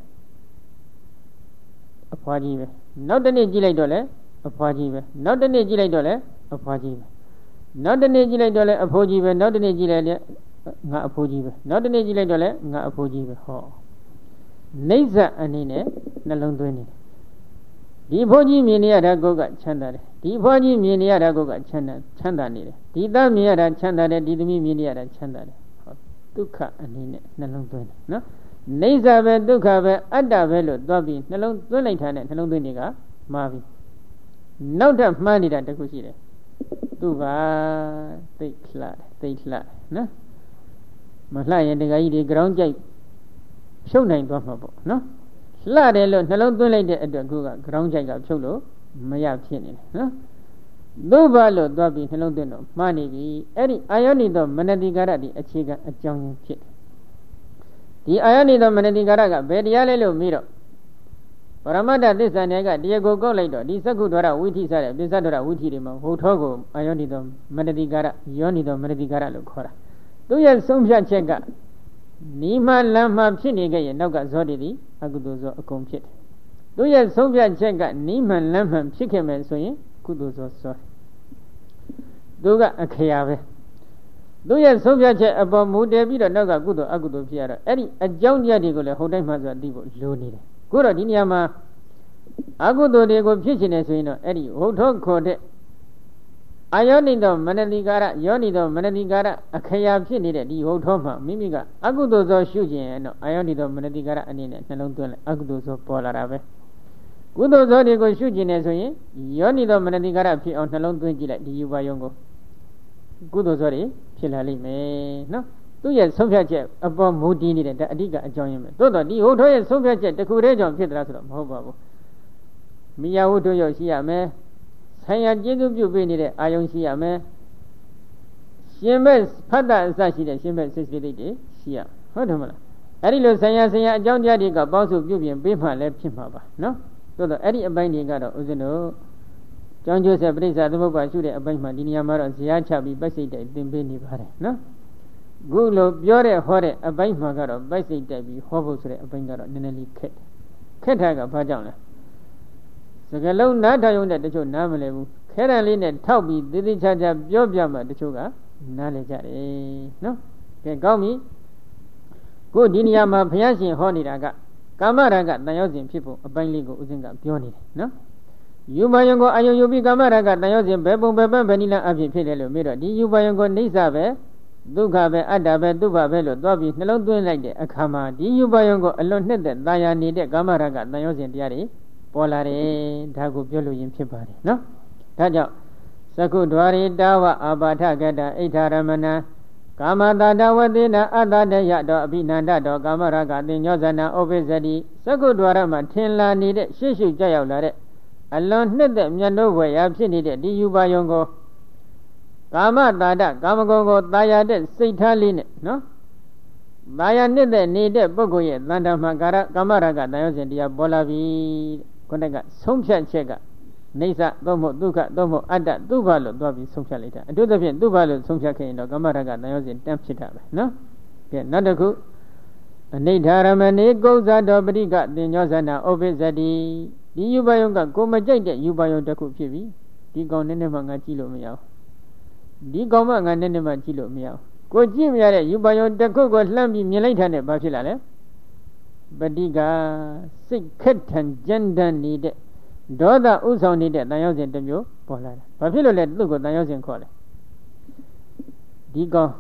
အဖွားကြီးပဲနောက်တစ်နေ့ကြည့်လိုက်တော့လဲအဖွားကြီးပဲနောက်တစ်နေ့ကြည့်လိုက်တော့လဲအဖွားကြီးပဲနောက်တစ်နေ့ကြည့်လိုက်တော့လဲအဖိုးကြီးပဲနောက်တစ်နေ့ကြည့်လိုက်လဲငါအဖိုးကြီးပဲနောက်တစ်နေ့ကြည့်လိုက်တော့လဲငါအဖိုးကြီးပဲဟောနေစာအနေနဲ့နှလုံးသွင်းနေတယ်ဒီဖိုးကြီးမြင်နေရတာကိုယ်ကချမ်းသာတယ်ဒီဖွားကြီးမြင်နေရတာကိုယ်ကချမ်းသာနေတယ်ဒီသားမြင်ရတာချမ်းသာတယ်ဒီသမီးမြင်နေရတာချမ်းသာတယ်ဟောဒုက္ခအနေနဲ့နှလုံးသွင်းတယ်နော်နေစာပဲဒုက္ခပဲအတ္တပဲလို့သွားပြီးနှလုံးသွင်းလိုက်တာနဲ့နှလုံးသွင်းတွေကမှားပြီနောက်ထပ်မှားနေတာတခုရှိတယ်သူကသိလှတယ်သိလှနော်မလှရင်တခါကြီးဒီကြောင်းကြိုက်ဖြုတ်နိုင်သွားမှာပေါ့နော်လှတယ်လို့နှလုံးသွင်းလိုက်တဲ့အတွက်ခုကကြောင်းကြိုက်ကဖြုတ်လို့မရဖြစ်နေတယ်နော်သို့ဘာလို့သွားပြီးနှလုံးသွင်းတော့မှားနေပြီအဲ့ဒီအာယောနိသောမနတိကာရဒီအခြေခံအကြောင်းရင်းဖြစ်တယ်ဒီအာယောနိသောမနတိကာရကဘယ်တရားလဲလို့မေးတော့ပရမတ္ထသစ္စာနယ်ကတရားကိုကောက်လိုက်တော့ဒီသက္ခုဒ္ဒရဝိသီစတဲ့ပစ္စဒ္ဒရဝိသီတွေမှာဟိုထောကိုအာယောနိသောမနတိကာရယောနိသောမနတိကာရလို့ခေါ်တာသူရဲ့ဆုံးဖြတ်ချက်ကနိမလမ်းမှဖြစ်နေခဲ့ရင်နောက်ကဇောတိသည်အကုသိုလ်ဇောအကုန်ဖြစ်တယ်သူရဲ့ဆုံးဖြတ်ချက်ကနိမလမ်းမှဖြစ်ခဲ့မယ်ဆိုရင်ကုသိုလ်ဇောစောတယ်သူကအခရာပဲသူရဲ့ဆုံးဖြတ်ချက်အပေါ်မူတည်ပြီးတော့နောက်ကကုသိုလ်အကုသိုလ်ဖြစ်ရတော့အဲ့ဒီအကြောင်းတရားတွေကိုလည်းဟုတ်တိုင်းမှဆိုတာသိဖို့လိုနေတယ်ခုတော့ဒီနေရာမှာအကုသိုလ်တွေကိုဖြစ်ချင်တယ်ဆိုရင်တော့အဲ့ဒီဟုတ်ထောခေါ်တဲ့အာယောနိသောမနတိကာရယောနိသောမနတိကာရအခရာဖြစ်နေတဲ့ဒီဟုတ်ထောမှာမိမိကအကုသိုလ်ဇောရှုခြင်းရင်တော့အာယောနိသောမနတိကာရအနေနဲ့နှလုံးသွင်းလိုက်အကုသိုလ်ဇောပေါ်လာတာပဲကုသိုလ်ဇောတွေကိုရှုခြင်းနဲ့ဆိုရင်ယောနိသောမနတိကာရဖြစ်အောင်နှလုံးသွင်းကြည့်လိုက်ဒီယူပါယုံကိုကုသိုလ်ဇောတွေဖြစ်လာလိမ့်မယ်နော်သူ့ရဲ့ဆုံးဖြတ်ချက်အပေါ်မူတည်နေတဲ့ဒါအဓိကအကြောင်းရင်းပဲသို့တော့ဒီဟုတ်ထောရဲ့ဆုံးဖြတ်ချက်တစ်ခုတည်းကြောင့်ဖြစ်သလားဆိုတော့မဟုတ်ပါဘူးမိယာဝတ္ထုရောက်ရှိရမယ်ဆိုင်ရာကျေးဇူးပြုပေးနေတဲ့အာယုံရှိရမယ်ရှင်ဘက်ဖတ်တာအစရှိတဲ့ရှင်ဘက်စိတ်စိတ်တွေရှိရဟုတ်တယ်မလားအဲ့ဒီလိုဆိုင်ရာအကြောင်းတရားတွေကပေါင်းစုပြုပြင်ပေးမှလည်းဖြစ်မှာပါနော်သို့တော့အဲ့ဒီအပိုင်းတွေကတော့ဦးဇင်းတို့ကျောင်းကျိုးဆက်ပြိဿသမုပ္ပါရှုတဲ့အပိုင်းမှာဒီနေရာမှာတော့ဇရာချပြီးပိုက်စိတ်တိုက်သင်ပေးနေပါတယ်နော်ခုလိုပြောတဲ့ဟောတဲ့အပိုင်းမှာကတော့ပိုက်စိတ်တိုက်ပြီးဟောဖို့ဆိုတဲ့အပိုင်းကတော့နည်းနည်းလေးခက်တာကဘာကြောင့်လဲစကလုံးနားထောင်ရုံနဲ့တချို့နားမလည်ဘူးခဲတံလေးနဲ့ထောက်ပြီးသေသေးချာချာပြောပြမှတချို့ကနားလည်ကြတယ်နော်ကဲကောင်းပြီခုဒီနေရာမှာဘုရားရှင်ဟောနေတာကကာမရာဂတန်ရောက်စဉ်ဖြစ်ဖို့အပိုင်းလေးကိုဥစဉ်ကပြောနေတယ်နော်ယူပါယံကိုအာယုံယူပြီးကာမရာဂတန်ရောက်စဉ်ဘယ်ပုံဘယ်ပန်းဘယ်နည်းလမ်းအဖြစ်ဖြစ်တယ်လို့မေးတော့ဒီယူပါယံကိုနှိစ္စပဲဒုက္ခပဲအတ္တပဲဒုက္ခပဲလို့သွားပြီးနှလုံးသွင်းလိုက်တဲ့အခါမှာဒီယူပါယံကိုအလွန်နှစ်သက်သာယာနေတဲ့ကာမရာဂတန်ရောက်စဉ်တရားတွေပေါ်လာတယ်ဒါကိုပြောလို့ရင်ဖြစ်ပါတယ်နော်ဒါကြောင့်သက္ခုဒ္ဒရိတာဝအာဘာထကတအိဋ္ဌရမဏကာမတာတဝတိနာအတ္တတယတောအဘိနန္ဒတောကာမရာဂတင်ညောဇနာဩပိစတိသက္ခုဒ္ဒရမှာထင်လာနေတဲ့ရှေ့ရှုကြောက်ရောက်လာတဲ့အလွန်နှစ်သက်မြတ်လို့ဝယ်ရာဖြစ်နေတဲ့ဒီယူပါယုံကိုကာမတာတကာမဂုဏ်ကိုတာယာတဲ့စိတ်ထားလေးနဲ့နော်တာယာနှစ်သက်နေတဲ့ပုဂ္ဂိုလ်ရဲ့တဏ္ဍာမှာကာမရာဂတန်ရောက်စဉ်တရားပေါ်လာပြီခုနကဆုံးဖြတ်ချက်ကနေဆသို့မဟုတ်ဒုက္ခသို့မဟုတ်အတ္တသူ့ဘာလို့သွားပြီးဆုံးဖြတ်လိုက်တာအထူးသဖြင့်သူ့ဘာလို့ဆုံးဖြတ်ခဲ့ရင်တော့ကာမရာဂတန်ရောက်စဉ်တန်းဖြစ်တာပဲနော်ကဲနောက်တစ်ခုအနိဋ္ဌရမဏေကုဇ္ဇတောပရိကတင်ညောဇနာဩပိစတိဒီယူပါယုံကကိုမကြိုက်တဲ့ယူပါယုံတစ်ခုဖြစ်ပြီဒီကောင်နည်းနည်းမှငါကြည့်လို့မရဘူးဒီကောင်မှငါနည်းနည်းမှကြည့်လို့မရဘူးကိုကြည့်မရတဲ့ယူပါယုံတစ်ခုကိုလှမ်းပြီးမြင်လိုက်တာနဲ့ဘာဖြစ်လာလဲပဋိကစိတ်ခက်ထန်ကြမ်းတမ်းနေတဲ့ဒေါသဥဆောင်နေတဲ့တန်ရောက်စဉ်တစ်မျိုးပေါ်လာတယ်ဘာဖြစ်လို့လဲသူ့ကိုတန်ရောက်စဉ်ခေါ်လဲဒီကောင်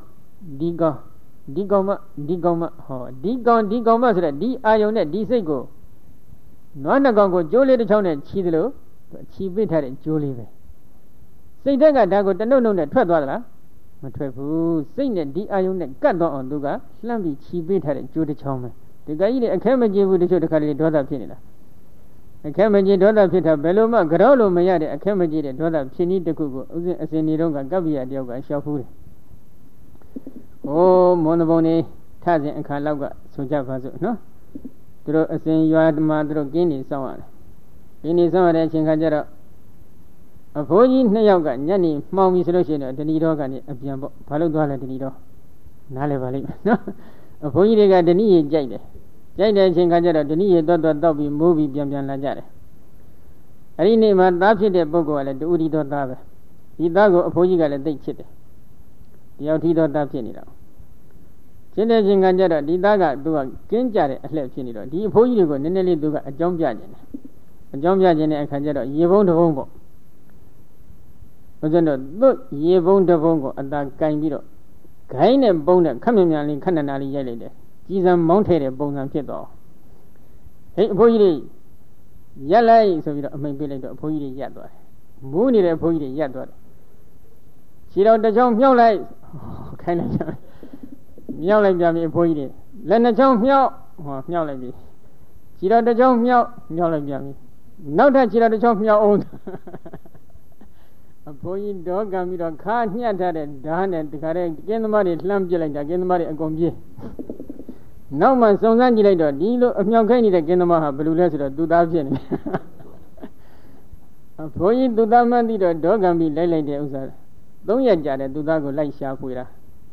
မှဟောဒီကောင်မှဆိုတဲ့ဒီအာယုံနဲ့ဒီစိတ်ကိုနွားနှကောင်ကိုကြိုးလေးတစ်ချောင်းနဲ့ချီးသလိုချီးပိတ်ထားတဲ့ကြိုးလေးပဲစိတ်တက်ကဒါကိုတနှုတ်နှုတ်နဲ့ထွက်သွားသလားမထွက်ဘူးစိတ်နဲ့ဒီအာယုံနဲ့ကတ်တော့အောင်သူကလှမ်းပြီးချီးပိတ်ထားတဲ့ကြိုးတစ်ချောင်းပဲဒီကကြီးတွေအခဲမကျေဘူးတချို့တစ်ခါတလေဒေါသဖြစ်နေတာအခဲမကျေဒေါသဖြစ်တာဘယ်လိုမှကြောက်လို့မရတဲ့အခက်မကျေတဲ့ဒေါသဖြစ်နည်းတစ်ခုကိုဥစဉ်အစဉ်နေတော့ကကပ္ပိယတယောက်ကရှောက်ဖူးတယ်။အိုးမွန်တဘုံနေထစဉ်အခါလောက်ကဆိုကြပါစို့နော်။သူတို့အစဉ်ရွာမှာသူတို့ကင်းနေစောင့်ရတယ်။ကင်းနေစောင့်ရတဲ့အချိန်ခါကျတော့အဖိုးကြီးနှစ်ယောက်ကညနေမှောင်ပြီဆိုလို့ရှိရင်တော့တဏီတော်ကနေအပြန်ပေါ့ဘာလို့သွားလဲတဏီတော်နားလဲပါလိမ့်မယ်နော်အဖိုးကြီးတွေကတဏီရေကြိုက်တယ်အချိန်ခါကျတော့တဏီရေတော့တောက်ပြီးမိုးပြီးပြန်လာကြတယ်အဲ့ဒီနေ့မှာသားဖြစ်တဲ့ပုဂ္ဂိုလ်ကလည်းတူတီတော်သားပဲဒီသားကိုအဖိုးကြီးကလည်းသိချစ်တယ်တယောက်ထီတော်သားဖြစ်နေတာချင်းတဲ့ချင်းကကြတော့ဒီသားကသူကကင်းကြတဲ့အလှည့်ဖြစ်နေတော့ဒီအဖိုးကြီးတွေကိုနည်းနည်းလေးသူကအကြောင်းပြခြင်းတယ်အကြောင်းပြခြင်းတဲ့အခါကျတော့ရေပုံးတစ်ပုံးပေါ့ဘုရားတို့သူ့ရေပုံးတစ်ပုံးကိုအသာကင်ပြီးတော့ဂိုင်းနဲ့ပုံးနဲ့ခက်မြမြန်လေးခက်နနာလေးရိုက်လိုက်တယ်ကြီးစံမောင်းထဲတဲ့ပုံစံဖြစ်တော့ဟေးအဖိုးကြီးတွေရက်လိုက်ဆိုပြီးတော့အမိန်ပေးလိုက်တော့အဖိုးကြီးတွေရက်သွားတယ်မူးနေတဲ့အဖိုးကြီးတွေရက်သွားတယ်ခြေတော်တစ်ချောင်းမြှောက်လိုက်ခိုင်းလိုက်ကြမြောက်လိုက်ပြန်ပြီအဖိုးကြီးတွေလက်နှစ်ချောင်းမြောက်မြောက်လိုက်ပြီခြေတော်တစ်ချောင်းမြောက်လိုက်ပြန်ပြီနောက်ထပ်ခြေတော်တစ်ချောင်းမြောက်အောင်အဖိုးကြီးတော့ကံပြီးတော့ခါညှက်ထားတဲ့ဓာတ်နဲ့တခါတည်းကင်းသမားတွေလှမ်းပြလိုက်တာကင်းသမားတွေအကုန်ပြေးနောက်မှစုံစမ်းကြည့်လိုက်တော့ဒီလိုအမြောက်ခိုင်းနေတဲ့ကင်းသမားဟာဘယ်လိုလဲဆိုတော့သူသားဖြစ်နေအဖိုးကြီးသူသားမှန်းသိတော့ဒေါကံပြီးလိုက်တဲ့ဥစ္စာ3ရက်ကြာတဲ့သူသားကိုလိုက်ရှာဖွေတာ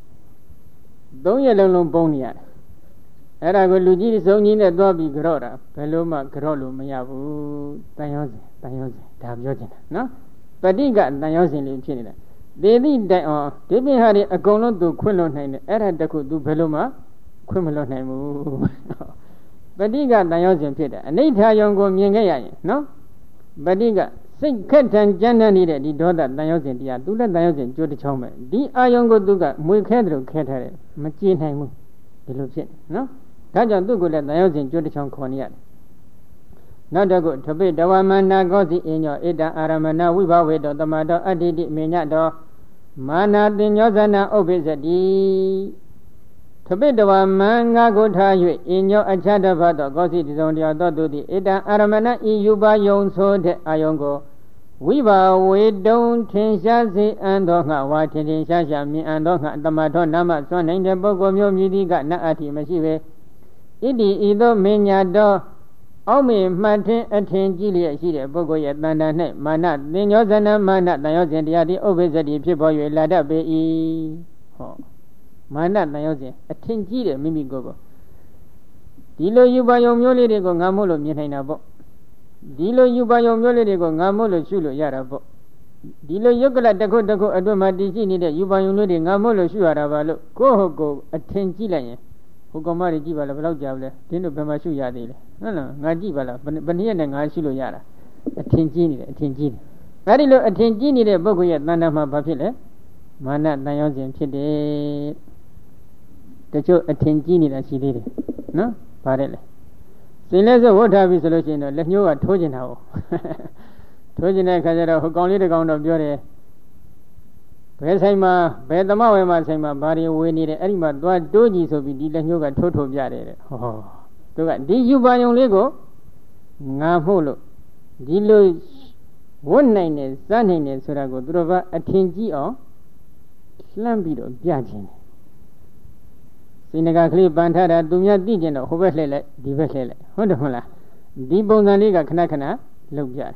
3ရက်လုံးပုံနေရတယ်အဲ့ဒါကိုလူကြီးစုံကြီးနဲ့သွားပြီးကြော့တာဘယ်လိုမှကြော့လို့မရဘူးတန်ရောစဉ်ဒါပြောချင်တာနော်ပဋိကတန်ရောစဉ်လေးဖြစ်နေတာသေသည့်တိုင်အောင်ဒီပင်ဟာတွေအကုန်လုံးသူခွင့်လွတ်နိုင်တယ်အဲ့ဒါတခုသူဘယ်လိုမှခွင့်မလွတ်နိုင်ဘူးပဋိကတန်ရောစဉ်ဖြစ်တယ်အနိဋ္ဌာယုံကိုမြင်ခဲ့ရရင်နော်ပဋိကစိတ်ခက်ထန်ကြမ်းတမ်းနေတဲ့ဒီဒေါသတန်ရောစဉ်တရားသူလည်းတန်ရောစဉ်ကြိုးတစ်ချောင်းပဲဒီအာယုံကိုသူကမွေခဲတယ်လို့ခဲထားတယ်မကြည်နိုင်ဘူးဒီလိုဖြစ်နော်ဒါကြောင့်သူ့ကိုလည်းတန်ရောစဉ်ကြိုးတစ်ချောင်းခေါ်နေရတယ်နောက်တစ်ခုထပိတဝမန္နာကောစီအညောဣတံအာရမဏဝိဘဝေတောတမတောအတ္တိတိမေညတောမာနာတင်ညောဇနာဥပ္ပိစတိထပိတဝမန်ငါကိုထား၍အညောအခြားတစ်ပါးသောကောစီတစုံတယောက်သောသူသည်ဣတံအာရမဏဤယူပါယုံဆိုတဲ့အာယုံကိုဝိဘဝေတုံထင်ရှားစေအံ့သောငါဝါထင်ရှားမြင်အံ့သောငါတမထောနာမစွန့်နိုင်တဲ့ပုဂ္ဂိုလ်မျိုးမြည်သည်ကနတ်အဋ္ဌိမရှိပဲဣတိဤသို့မင်းညာတော်အောက်မေမှတ်ထင်အထင်ကြည့်လျက်ရှိတဲ့ပုဂ္ဂိုလ်ရဲ့တဏ္ဍာ၌မာနသင်္ညောဇနမာနတန်ရောစဉ်တရားသည်ဥပ္ပဇ္ဇတိဖြစ်ပေါ်၍လာတတ်ပေ၏ဟောမာနတန်ရောစဉ်အထင်ကြီးတယ်မိမိကိုယ်ကိုဒီလိုယူပါယုံမျိုးလေးတွေကိုငါမို့လို့မြင်နိုင်တာပေါ့ဒီလိုယူပါယုံမျိုးလေးတွေကိုငါမို့လို့ရှုလို့ရတာပေါ့ဒီလိုယုတ်ကလတစ်ခုအတွင်းမှာတည်ရှိနေတဲ့ယူပါယုံလေးတွေငါမို့လို့ရှုရတာပါလို့ကိုယ့်ဟုတ်ကိုအထင်ကြီးလိုက်ရင်ဟိုကောင်မတွေကြည့်ပါလားဘယ်လောက်ကြာလဲဒင်းတို့ဘယ်မှာရှုရသေးလဲဟုတ်လားငါကြည့်ပါလားဘယ်နည်းနဲ့ငါရှုလို့ရတာအထင်ကြီးနေတယ်အဲဒီလိုအထင်ကြီးနေတဲ့ပုဂ္ဂိုလ်ရဲ့တဏ္ဍာမှာဘာဖြစ်လဲမာနတန်ရောစဉ်ဖြစ်တယ်တချို့အထင်ကြီးနေတာရှိသေးတယ်နော်ဗါတယ်လေစင်လဲဆိုဝတ်ထားပြီဆိုလို့ရှိရင်တော့လက်ညှိုးကထိုးကျင်တာဟုတ်ထိုးကျင်တဲ့အခါကျတော့ဟိုကောင်လေးတစ်ကောင်တော့ပြောတယ်ဘယ်ဆိုင်မှာဘယ်သမဝဲမှာဆိုင်မှာဘာတွေဝေနေတယ်အဲ့ဒီမှာသွားတိုးကြည့်ဆိုပြီးဒီလက်ညှိုးကထိုးပြတယ်တဲ့ဟောသူကဒီယူပါယုံလေးကိုငါမှုလို့ဒီလိုဝတ်နိုင်တယ်စမ်းနိုင်တယ်ဆိုတာကိုသူတို့ကအထင်ကြီးအောင်လှမ်းပြီးတော့ပြခြင်းစိနကကလေးပန်ထားတာသူများသိကျင်တော့ဟိုဘက်လှည့်လိုက်ဒီဘက်လှည့်လိုက်ဟုတ်တယ်မလားဒီပုံစံလေးကခဏလုပ်ပြတယ်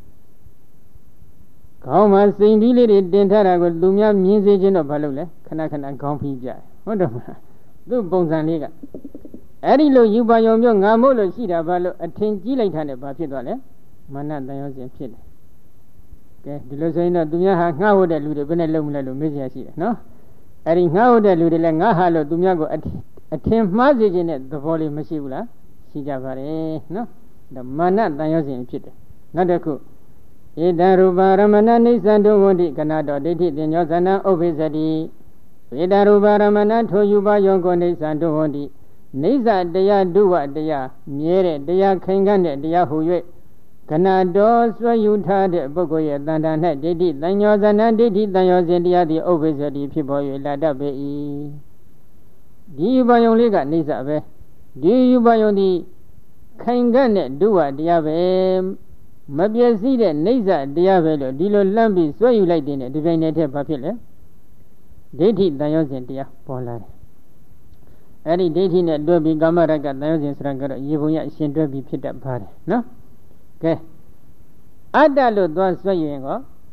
ခေါင်းမှာစိန်ဒီလေးတွေတင်ထားတာကိုသူများမြင်စေခြင်းတော့ဘာလုပ်လဲခဏခေါင်းဖိပြတယ်ဟုတ်တယ်မလားသူ့ပုံစံလေးကအဲ့ဒီလိုယူပါယုံမျိုးငါမို့လို့ရှိတာဘာလို့အထင်ကြီးလိုက်တာနဲ့ဘာဖြစ်သွားလဲမာနတန်ရောစဉ်ဖြစ်တယ်ကဲဒီလိုဆိုရင်တော့သူများဟာငှားဟုတ်တဲ့လူတွေဘယ်နဲ့လုံးမလဲလို့မေးစရာရှိတယ်နော်အဲ့ဒီငှားဟုတ်တဲ့လူတွေလည်းငါဟာလို့သူများကိုအထင်မှားစေခြင်းနဲ့သဘောလေးမရှိဘူးလားရှိကြပါတယ်နော်ဒါမာနတန်ရောစဉ်ဖြစ်တယ်နောက်တစ်ခုဧတံရူပရမဏနိစ္စံတုဝန္တိကနာတောဒိဋ္ဌိတင်ညောဇနံဥပ္ပိစတိဧတံရူပရမဏထိုယူပါယောကိုနိစ္စံတုဝန္တိနိစ္စတရားဒုဝတရားမြဲတဲ့တရားခိုင်ခံ့တဲ့တရားဟူ၍ကနာတော်ဆွဲယူထားတဲ့ပုဂ္ဂိုလ်ရဲ့တဏ္ဍာ၌ဒိဋ္ဌိတန်ညောဇနံဒိဋ္ဌိတန်ညောစဉ်တရားသည်ဥပ္ပိစတိဖြစ်ပေါ်၍လာတတ်ပေ၏ဒီယူပါယုံလေးကနိစ္စပဲဒီယူပါယုံသည်ခိုင်ခံ့တဲ့ဒုဝတရားပဲမပြည့်စည်တဲ့နိစ္စတရားပဲလို့ဒီလိုလှမ်းပြီးဆွဲယူလိုက်တဲ့ဒီပိုင်းနဲ့တည်းဘာဖြစ်လဲဒိဋ္ဌိတန်ရောစဉ်တရားပေါ်လာတယ်အဲ့ဒီဒိဋ္ဌိနဲ့တွဲပြီးကာမရကတန်ရောစဉ်ဆိုတာကတော့ရေပုံရအရှင်တွဲပြီးဖြစ်တတ်ပါတယ်နော်ကဲအတ္တလို့သွားဆွဲရင်ကော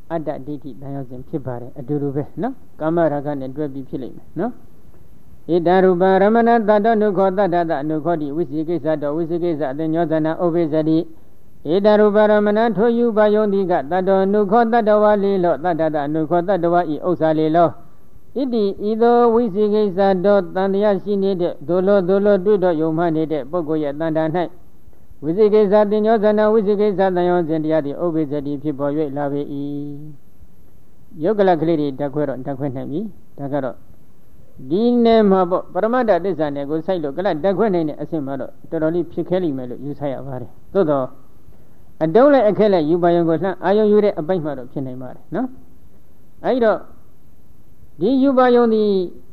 အတ္တဒိဋ္ဌိတန်ရောက်စဉ်ဖြစ်ပါတယ်အတူတူပဲနော်ကာမရာဂနဲ့တွဲပြီးဖြစ်လိမ့်မယ်နော်ဣတရူပရမဏတတ္တနုခောတတ္တတအနုခောတိဝိသိကိစ္စတောဝိသိကိစ္စအတညောဇနာဥပိသတိဣတရူပရမဏထိုယူပါယုံတိကတတ္တောနုခောတတ္တဝါလေလောတတ္တတအနုခောတတ္တဝါဤဥစ္စာလေလောဣတိဤသို့ဝိသိကိစ္စတောတန်တရားရှိနေတဲ့ဒုလောတွေ့တော့ယုံမှနေတဲ့ပုဂ္ဂိုလ်ရဲ့တန်တာ၌ဝိသိကိစ္စတင်ညောဇနာဝိသိကိစ္စတန်ရောစဉ်တရားသည်ဥပိသတိဖြစ်ပေါ်၍လာပေ၏ယုတ်ကလကလေးတွေတက်ခွဲတော့တက်ခွဲနိုင်ပြီဒါကတော့ဒီနေ့မှာပေါ့ပရမတ္တသစ္စာနဲ့ကိုစိုက်လို့ကလတက်ခွဲနိုင်တဲ့အဆင့်မှာတော့တော်တော်လေးဖြစ်ခဲလိမ့်မယ်လို့ယူဆရပါတယ်သို့တော့အတုံးနဲ့အခက်နဲ့ယူပါယုံကိုလှမ်းအာယုံယူတဲ့အပိုက်မှာတော့ဖြစ်နိုင်ပါတယ်နော်အဲဒီတော့ဒီယူပါယုံဒီ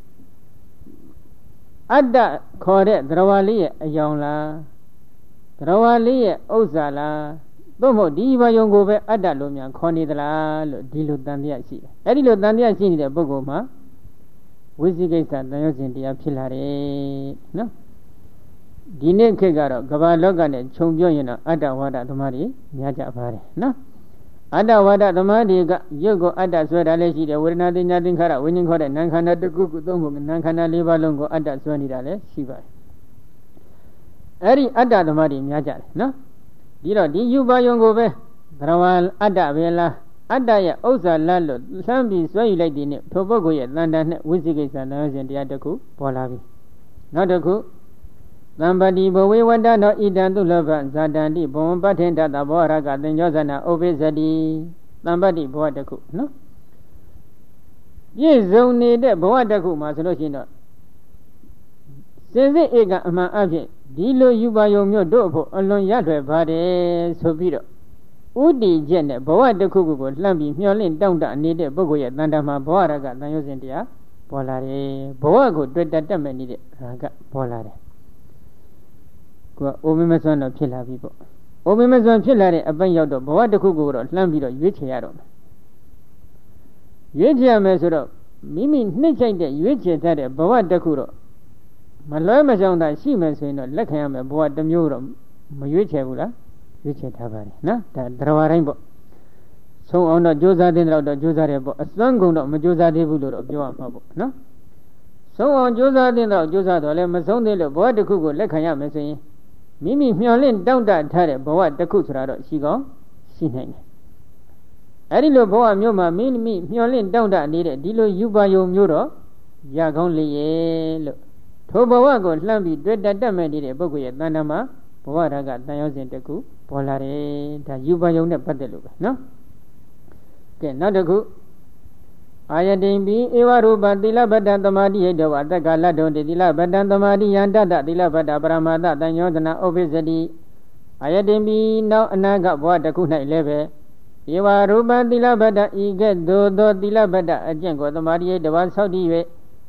အတ္တခေါ်တဲ့သရဝါလေးရဲ့အယောင်လားသရဝါလေးရဲ့ဥစ္စာလားသို့မဟုတ်ဒီယူပါယုံကိုပဲအတ္တလို့များခေါ်နေသလားလို့ဒီလိုတန်တရားရှိတယ်အဲဒီလိုတန်တရားရှိနေတဲ့ပုဂ္ဂိုလ်မှာဝိသိကိစ္စတန်ရုပ်စဉ်တရားဖြစ်လာတယ်နော်ဒီနေ့ခေတ်ကတော့ကမ္ဘာလောကနဲ့ခြုံပြောရင်တော့အတ္တဝါဒသမားတွေများကြပါတယ်နော်အတ္တဝါဒသမားတွေကရုပ်ကိုအတ္တဆွဲတာလည်းရှိတယ်ဝေဒနာတင်ညာသင်္ခါရဝိညာဉ်ခေါ်တဲ့နာမ်ခန္ဓာတစ်ခုခုသုံးခုနာမ်ခန္ဓာ၄ပါးလုံးကိုအတ္တဆွဲနေတာလည်းရှိပါတယ်အဲ့ဒီအတ္တသမားတွေများကြတယ်နော်ဒီတော့ဒီယူပါယုံကိုပဲသရဝါအတ္တပဲလားအတ္တရဲ့ဥစ္စာလတ်လို့လှမ်းပြီးဆွဲယူလိုက်တဲ့နေ့ထိုပုဂ္ဂိုလ်ရဲ့တန်တာနဲ့ဝိသိကိစ္စတန်ရုပ်စဉ်တရားတစ်ခုပေါ်လာပြီနောက်တစ်ခုသံပတိဘဝေဝတ္တနောဣဒံသုလဘဇာတန္တိဘဝံပဋ္ဌိတတဘောရကသင်္ကြောဇနာဥပိသတိသံပတိဘဝတစ်ခုနော်ပြည့်စုံနေတဲ့ဘဝတစ်ခုမှာဆိုလို့ရှိရင်တော့စင်စစ်ဧကအမှန်အဖြစ်ဒီလိုယူပါယုံမျိုးတို့ဖို့အလွန်ရထွယ်ပါတယ်ဆိုပြီးတော့ဥတည်ချက်နဲ့ဘဝတစ်ခုခုကိုလှမ်းပြီးမျှော်လင့်တောင့်တနေတဲ့ပုဂ္ဂိုလ်ရဲ့တန်တမှာဘဝရကတန်ရုပ်စဉ်တရားပေါ်လာတယ်ဘဝကိုတွေ့တက်မဲ့နေတဲ့ရာကပေါ်လာတယ်ကိုကအိုမင်းမစွမ်းတော့ဖြစ်လာပြီပေါ့အိုမင်းမစွမ်းဖြစ်လာတဲ့အပိုင်းရောက်တော့ဘဝတစ်ခုကိုတော့လှမ်းပြီးတော့ရွေးချယ်ရတော့မယ်ရွေးချယ်ရမယ်ဆိုတော့မိမိနှိမ့်ချိုက်တဲ့ရွေးချယ်ထားတဲ့ဘဝတစ်ခုတော့မလွဲမရှောင်တာရှိမယ်ဆိုရင်တော့လက်ခံရမယ်ဘဝတစ်မျိုးတော့မရွေးချယ်ဘူးလားရွေးချယ်ထားပါတယ်နော်ဒါတရားတိုင်းပေါ့ဆုံးအောင်တော့ကြိုးစားတဲ့တော့ကြိုးစားတယ်ပေါ့အစွမ်းကုန်တော့မကြိုးစားသေးဘူးလို့တော့ပြောရမှာပေါ့နော်ဆုံးအောင်ကြိုးစားတဲ့တော့ကြိုးစားတော့လည်းမဆုံးသေးလို့ဘဝတစ်ခုကိုလက်ခံရမယ်ဆိုရင်မိမိမျှော်လင့်တောင့်တထားတဲ့ဘဝတစ်ခုဆိုတာတော့ရှိကောင်းရှိနိုင်တယ်အဲဒီလိုဘဝမျိုးမှာမိမိမျှော်လင့်တောင့်တနေတဲ့ဒီလိုယူပါယုံမျိုးတော့ရကောင်းလေရဲ့လို့ထိုဘဝကိုလှမ်းပြီးတွေ့တတ်မဲ့နေတဲ့ပုဂ္ဂိုလ်ရဲ့တဏ္ဍာမှာဘဝဓာတ်ကတန်ရုပ်စဉ်တစ်ခုပေါ်လာတယ်ဒါယူပါယုံနဲ့ပတ်သက်လို့ပဲနော်ကဲနောက်တစ်ခုအာယတိံပိဧဝရူပသီလဗတ္တသမာဓိဟိတောဝတက္ကလတ္တောတိသီလဗတ္တသမာဓိယန္တတသီလဗတ္တပရမတ္တတဉ္ယောဇနာဥပိသတိအာယတိံပိနောက်အနာဂဘဝတစ်ခု၌လည်းပဲဧဝရူပသီလဗတ္တဤကဲ့သို့သောသီလဗတ္တအကျင့်ကိုသမာဓိဟိတဝါဆောက်တည်၍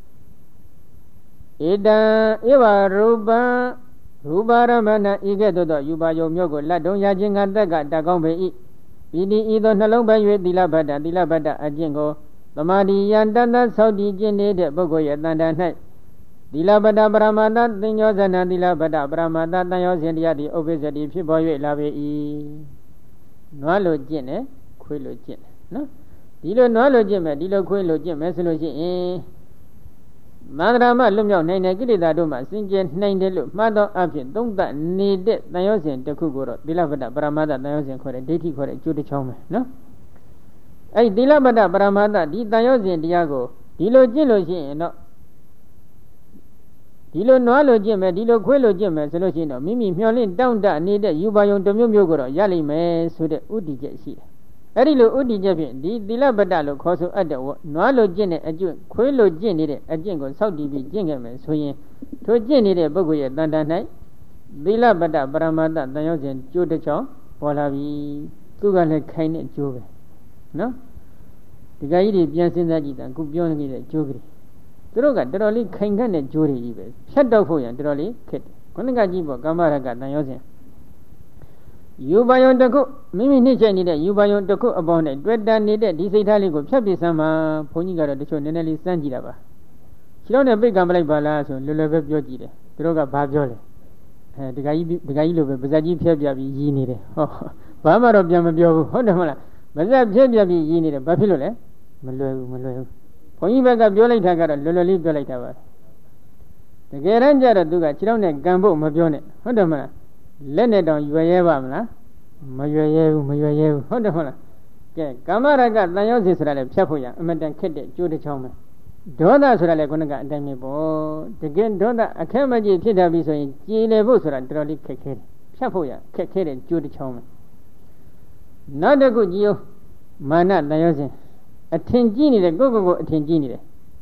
ဧတံဧဝရူပရူပရမဏဤကဲ့သို့သောယူပါယုံမျိုးကိုလက်တုံးရခြင်းကတက်ကတကောင်းပေ၏ပိတိဤသို့နှလုံးပိုင်၍သီလဗတ္တအကျင့်ကိုသမာဓိယန္တတဆောက်တည်ခြင်းနေတဲ့ပုဂ္ဂိုလ်ရဲ့တန်တန်၌သီလဗတ္တပရမတ္တသင်္ယောဇနာသီလဗတ္တပရမတ္တတန်ရောစဉ်တရားသည်ဥပိ္ပဇတိဖြစ်ပေါ်၍လာပေ၏နွားလိုကျင့်တယ်ခွေးလိုကျင့်တယ်နော်ဒီလိုနွားလိုကျင့်မယ်ဒီလိုခွေးလိုကျင့်မယ်ဆိုလို့ရှိရင်မန္တရာမလွတ်မြောက်နိုင်တဲ့ကိလေသာတို့မှစင်ကြယ်နိုင်တယ်လို့မှတ်သောအဖြစ်သုံးသပ်နေတဲ့တန်ရောစဉ်တစ်ခုကိုတော့သီလဗတ္တပရမတ္တတန်ရောစဉ်ခေါ်တဲ့ဒိဋ္ဌိခေါ်တဲ့အကျိုးတစ်ချောင်းပဲနော်အဲ့ဒီသီလဗတ္တပရမတ္တဒီတန်ရောစဉ်တရားကိုဒီလိုကျင့်လို့ရှိရင်တော့ဒီလိုနွားလိုကျင့်မယ်ဒီလိုခွေးလိုကျင့်မယ်ဆိုလို့ရှိရင်တော့မိမိမျှော်လင့်တောင့်တနေတဲ့ယူပါယုံတစ်မျိုးမျိုးကိုတော့ရလိမ့်မယ်ဆိုတဲ့ဥတည်ချက်ရှိတယ်အဲ့ဒီလိုဥတည်ချက်ဖြင့်ဒီသီလဗတ္တလို့ခေါ်ဆိုအပ်တဲ့နွားလိုကျင့်တဲ့အကျင့်ခွေးလိုကျင့်နေတဲ့အကျင့်ကိုစောင့်တည်ပြီးကျင့်ခဲ့မယ်ဆိုရင်ထိုကျင့်နေတဲ့ပုဂ္ဂိုလ်ရဲ့တန်တန်၌သီလဗတ္တပရမတ္တတန်ရောစဉ်ကျိုးတစ်ချောင်းပေါ်လာပြီသူကလည်းခိုင်တဲ့ကျိုးပဲနော်ဒီကကြီးတွေပြန်စဉ်းစားကြည့်တာအခုပြောနေတဲ့အကျိုးကလေးသူတို့ကတော်တော်လေးခိုင်ခန့်တဲ့ကျိုးတွေကြီးပဲဖြတ်တော့ဖို့ရန်တော်တော်လေးခက်တယ်ခုနကကြည့်ပေါ့ကာမရကတန်ရောစဉ်ယူပါယုံတစ်ခုမိမိနှိမ့်ချိုက်နေတဲ့ယူပါယုံတစ်ခုအပေါင်းနဲ့တွေ့တန်နေတဲ့ဒီစိတ်ထားလေးကိုဖြတ်ပြစမ်းမှာဘုန်းကြီးကတော့တချို့နည်းနည်းလေးစမ်းကြည့်တာပါခြေထောက်နဲ့ပိတ်ကံပလိုက်ပါလားဆိုလွယ်လွယ်ပဲပြောကြည့်တယ်သူတို့ကဘာပြောလဲဒကာကြီးလိုပဲပါဇက်ကြီးဖြတ်ပြပြီးရည်နေတယ်ဟောဘာမှတော့ပြန်မပြောဘူးဟုတ်တယ်မဟုတ်လားဇက်ဖြစ်ပြပြီးရင်းနေတယ်ဘာဖြစ်လို့လဲမလွယ်ဘူးဘုန်းကြီးဘက်ကပြောလိုက်တာကတော့လွယ်လွယ်လေးပြောလိုက်တာပါတကယ်တမ်းကျတော့သူကခြေထောက်နဲ့ကံဖို့မပြောနဲ့ဟုတ်တယ်မလားလက်နဲ့တောင်ရွယ်ရဲပါမလားမရွယ်ရဲဘူးဟုတ်တယ်မလားကဲကာမရကတန်ရောစီဆိုတာလည်းဖြတ်ဖို့ရအမတန်ခက်တဲ့ကြိုးတစ်ချောင်းပဲဒေါသဆိုတာလည်းခုနကအတိုင်းပဲပေါ့တကယ်ဒေါသအခက်မကြီးဖြစ်တာပြီဆိုရင်ကြည်လေဖို့ဆိုတာတော်တော်လေးခက်ခဲတယ်ဖြတ်ဖို့ရခက်ခဲတဲ့ကြိုးတစ်ချောင်းပဲနောက်တစ်ခုကြည့်ဦးမာနတန်ရောစဉ်အထင်ကြီးနေတယ်ကိုအထင်ကြီးနေတယ်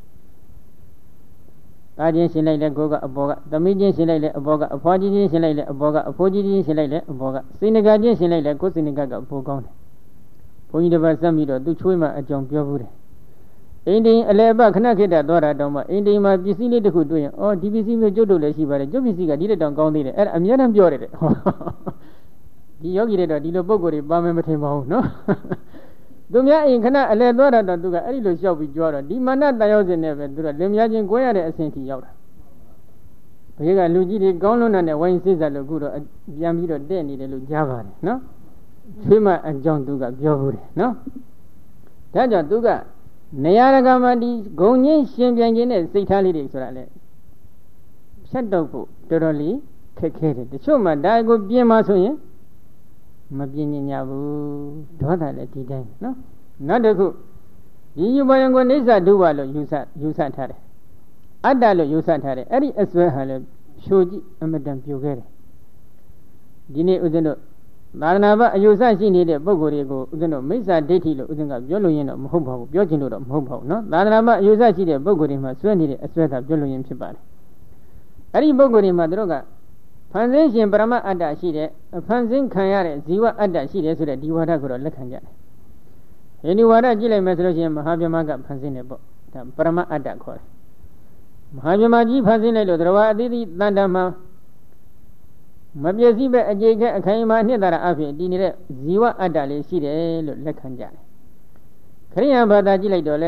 သားချင်းရှင်လိုက်လဲကိုကအဘောကသမီးချင်းရှင်လိုက်လဲအဘောကအဖွားကြီးချင်းရှင်လိုက်လဲအဘောကအဖိုးကြီးချင်းရှင်လိုက်လဲအဘောကစိနကချင်းရှင်လိုက်လဲကိုစိနကကဘိုးကောင်းတယ်ဘုန်းကြီးတစ်ပါးစက်ပြီးတော့သူချွေးမှအကြောင်းပြောဘူးတယ်အိန္ဒိယအလဲအပခဏခိတ္တသွားတာတောင်မှအိန္ဒိယမှာပစ္စည်းလေးတစ်ခုတွေ့ရင်အော်ဒီပစ္စည်းမျိုးကျုပ်တို့လည်းရှိပါတယ်ကျုပ်ပစ္စည်းကဒီတဲ့တောင်ကောင်းသေးတယ်အဲ့ဒါအများနဲ့ပြောတယ်တဲ့ဒီယောဂီတွေတော့ဒီလိုပုံကိုယ်တွေပါမယ်မထင်ပါဘူးနော်သူများအိမ်ခဏအလဲသွားတာတော့သူကအဲ့ဒီလိုလျှောက်ပြီးကြွားတော့ဒီမာနတန်ရောက်စဉ်နဲ့ပဲသူကလင်မယားချင်းကိုရတဲ့အဆင့်ထိရောက်တာဘေးကလူကြီးတွေကောင်းလွန်းတဲ့ဝိုင်းစစ်စားလို့ခုတော့ပြန်ပြီးတော့တဲ့နေတယ်လို့ကြားပါတယ်နော်ချွေးမအကြောင်းသူကပြောဘူးတယ်နော်ဒါကြောင့်သူကနေရာကမှဒီဂုံချင်းရှင်ပြန်ခြင်းနဲ့စိတ်ထားလေးတွေဆိုတာလေဖြတ်တော့ဖို့တော်တော်လေးခက်ခဲတယ်တချို့မှဒါကိုပြင်းမှဆိုရင်မပြင်းညဘူးဒေါသလည်းဒီတိုင်းနော်နောက်တစ်ခုဒီယူပါယံကိုနေသဒုဝလို့ယူဆထားတယ်အတ္တလို့ယူဆထားတယ်အဲ့ဒီအစွဲဟာလည်းဖြိုကြည့်အမတန်ပြိုခဲ့တယ်ဒီနေ့ဦးဇင်းတို့သာသနာ့ဘအယူဆရှိနေတဲ့ပုဂ္ဂိုလ်တွေကိုဦးဇင်းတို့မိစ္ဆာဒိဋ္ဌိလို့ဦးဇင်းကပြောလို့ရင်တော့မဟုတ်ပါဘူးပြောချင်လို့တော့မဟုတ်ပါဘူးနော်သာသနာ့ဘအယူဆရှိတဲ့ပုဂ္ဂိုလ်တွေမှာစွဲနေတဲ့အစွဲသာပြောလို့ရင်ဖြစ်ပါတယ်အဲ့ဒီပုဂ္ဂိုလ်တွေမှာတို့ကဖန်ဆင်းရှင်ပရမအတ္တရှိတဲ့ဖန်ဆင်းခံရတဲ့ဇီဝအတ္တရှိတယ်ဆိုတဲ့ဒီဝါဒကိုတော့လက်ခံကြတယ်။ဒီဝါဒကြည့်လိုက်မယ်ဆိုလို့ရှိရင်မဟာဗျမကဖန်ဆင်းတယ်ပေါ့ဒါပရမအတ္တခေါ်တယ်။မဟာဗျမကြီးဖန်ဆင်းလိုက်လို့တရားအသီးသီးတန်တမှာမပြည့်စည်ပဲအခြေခဲအခိုင်အမာနှစ်သာရအဖြစ်တည်နေတဲ့ဇီဝအတ္တလေးရှိတယ်လို့လက်ခံကြတယ်။ခရိယံဘာသာကြည့်လိုက်တော့လေ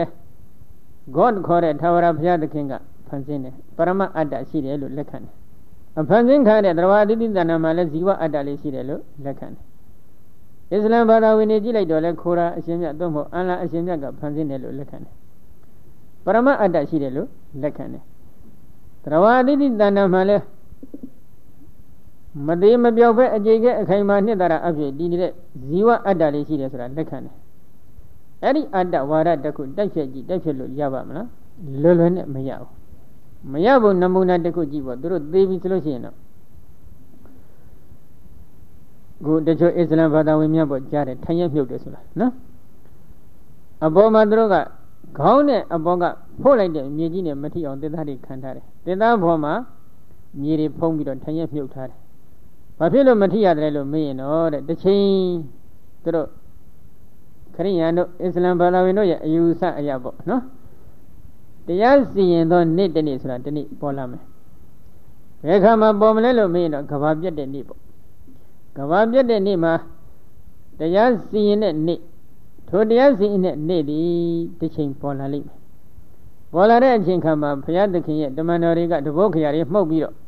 God ခေါ်တဲ့ထာဝရဘုရားသခင်ကဖန်ဆင်းတယ်ပရမအတ္တရှိတယ်လို့လက်ခံတယ်အဖန်ဆင်းခါတဲ့တရားအတိတိတဏ္ဍာမှာလည်းဇီဝအတ္တလေးရှိတယ်လို့လက်ခံတယ်။အစ္စလာမ်ဘာသာဝင်တွေကြည့်လိုက်တော့လဲခိုရာအရှင်မြတ်သို့မဟုတ်အလ္လာဟ်အရှင်မြတ်ကဖန်ဆင်းတယ်လို့လက်ခံတယ်။ပရမအတ္တရှိတယ်လို့လက်ခံတယ်။တရားအတိတိတဏ္ဍာမှာလည်းမသေးမပြောက်ပဲအခြေခဲအခိုင်အမာနှစ်သာရအဖြစ်တည်နေတဲ့ဇီဝအတ္တလေးရှိတယ်ဆိုတာလက်ခံတယ်။အဲ့ဒီအတ္တဝါဒတစ်ခုတိုက်ဖြတ်ကြည့်တိုက်ဖြတ်လို့ရပါမလား။လွယ်လွယ်နဲ့မရဘူး။မရဘူးနမူနာတစ်ခုကြည့်ပေါ့သူတို့သေပြီဆိုလို့ရှိရင်တော့ကိုတချို့အစ္စလာမ်ဘာသာဝင်များပေါ့ကြားတယ်ထိုင်ရမြုပ်တယ်ဆိုတာနော်အပေါ်မှာသူတို့ကခေါင်းနဲ့အပေါ်ကဖို့လိုက်တဲ့မြေကြီးနဲ့မထိအောင်သင်္သားတွေခံထားတယ်သင်္သားဘောမှာမြေတွေဖုံးပြီးတော့ထိုင်ရမြုပ်ထားတယ်ဘာဖြစ်လို့မထိရတယ်လို့မေးရင်တော့တဲ့တစ်ချိန်သူတို့ခရိယန်တို့အစ္စလာမ်ဘာသာဝင်တို့ရဲ့အယူဆအရာပေါ့နော်တရားစီရင်သောနေ့တနေ့ဆိုတာတနေ့ပေါ်လာမယ်ဘယ်ခါမှပေါ်မလဲလို့မေးရင်တော့ကဘာပြတ်တဲ့နေ့ပေါ့ကဘာပြတ်တဲ့နေ့မှာတရားစီရင်တဲ့နေ့ထိုတရားစီရင်တဲ့နေ့ဒီတစ်ချိန်ပေါ်လာလိမ့်မယ်ပေါ်လာတဲ့အချိန်ခါမှာဘုရားသခင်ရဲ့တမန်တော်တွေကတဘောခရာတွေမှုတ်ပြီးတော့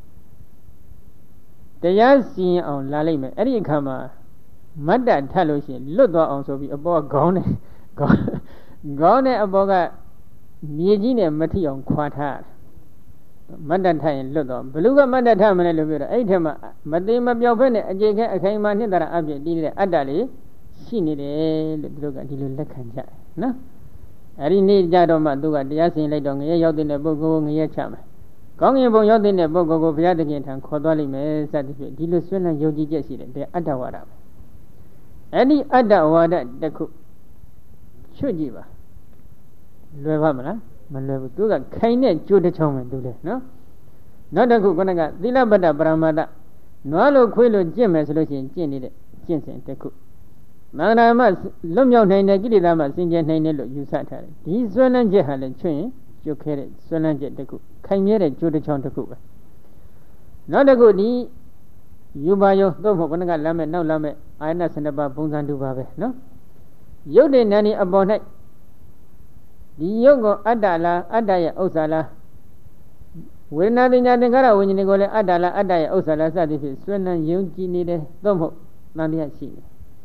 တရားစီရင်အောင်လာလိမ့်မယ်အဲ့ဒီအခါမှာမတ်တထပ်လို့ရှိရင်လွတ်သွားအောင်ဆိုပြီးအပေါ်ကခေါင်းနဲ့အပေါ်ကမြေကြီးနဲ့မထိအောင်ခွာထားမတ်တထရင်လွတ်တော့ဘလူကမတ်တထမလဲလို့ပြောတော့အဲ့ဒီထက်မှမသေးမပြောက်ဖက်နဲ့အခြေခဲအခိုင်အမာနှစ်သာရအဖြစ်တည်နေတဲ့အတ္တလေးရှိနေတယ်လို့သူတို့ကဒီလိုလက်ခံကြတယ်နော်အဲ့ဒီနေ့ကြတော့မှသူကတရားစီရင်လိုက်တော့ငရဲရောက်တဲ့ပုဂ္ဂိုလ်ငရဲချမယ်ကောင်းကင်ဘုံရောက်တဲ့ပုဂ္ဂိုလ်ကိုဘုရားသခင်ထံခေါ်သွားလိမ့်မယ်စသဖြင့်ဒီလိုဆွေးနွေးယုံကြည်ချက်ရှိတယ်ဒါအတ္တဝါဒပဲအဲ့ဒီအတ္တဝါဒတစ်ခုချွတ်ကြည့်ပါလွယ်ပါမလားမလွယ်ဘူးသူကခိုင်တဲ့ကြိုးတစ်ချောင်းပဲသူလေနော်နောက်တစ်ခုကသီလပတ္တပရမတ္တနွားလို့ခွေးလို့ကျင့်မယ်ဆိုလို့ရှိရင်ကျင့်နေတဲ့ကျင့်စဉ်တစ်ခုသန္တာမလွတ်မြောက်နိုင်တဲ့ကိလေသာမှစင်ကြယ်နိုင်တယ်လို့ယူဆထားတယ်ဒီဆွဲလန်းချက်ဟာလည်းချွတ်ရင်ကျုပ်ခဲတဲ့ဆွဲလန်းချက်တစ်ခုခိုင်မြဲတဲ့ကြိုးတစ်ချောင်းတစ်ခုပဲနောက်တစ်ခုဒီယူပါယောသို့မဟုတ်လမ်းမဲ့နောက်လမ်းမဲ့အာယနာ12ပါးပုံစံတူပါပဲနော်ရုပ်တည်နာနေအပေါ်၌ဒီယုတ်ကိုအတ္တလားအတ္တရဲ့ဥစ္စာလားဝေဒနာတင်ညာသင်္ခါရဝိညာဉ်ကိုလည်းအတ္တလားအတ္တရဲ့ဥစ္စာလားစသည်ဖြင့်ဆွေးနွေးယုံကြည်နေတယ်သို့မဟုတ်သံတရားရှိတယ်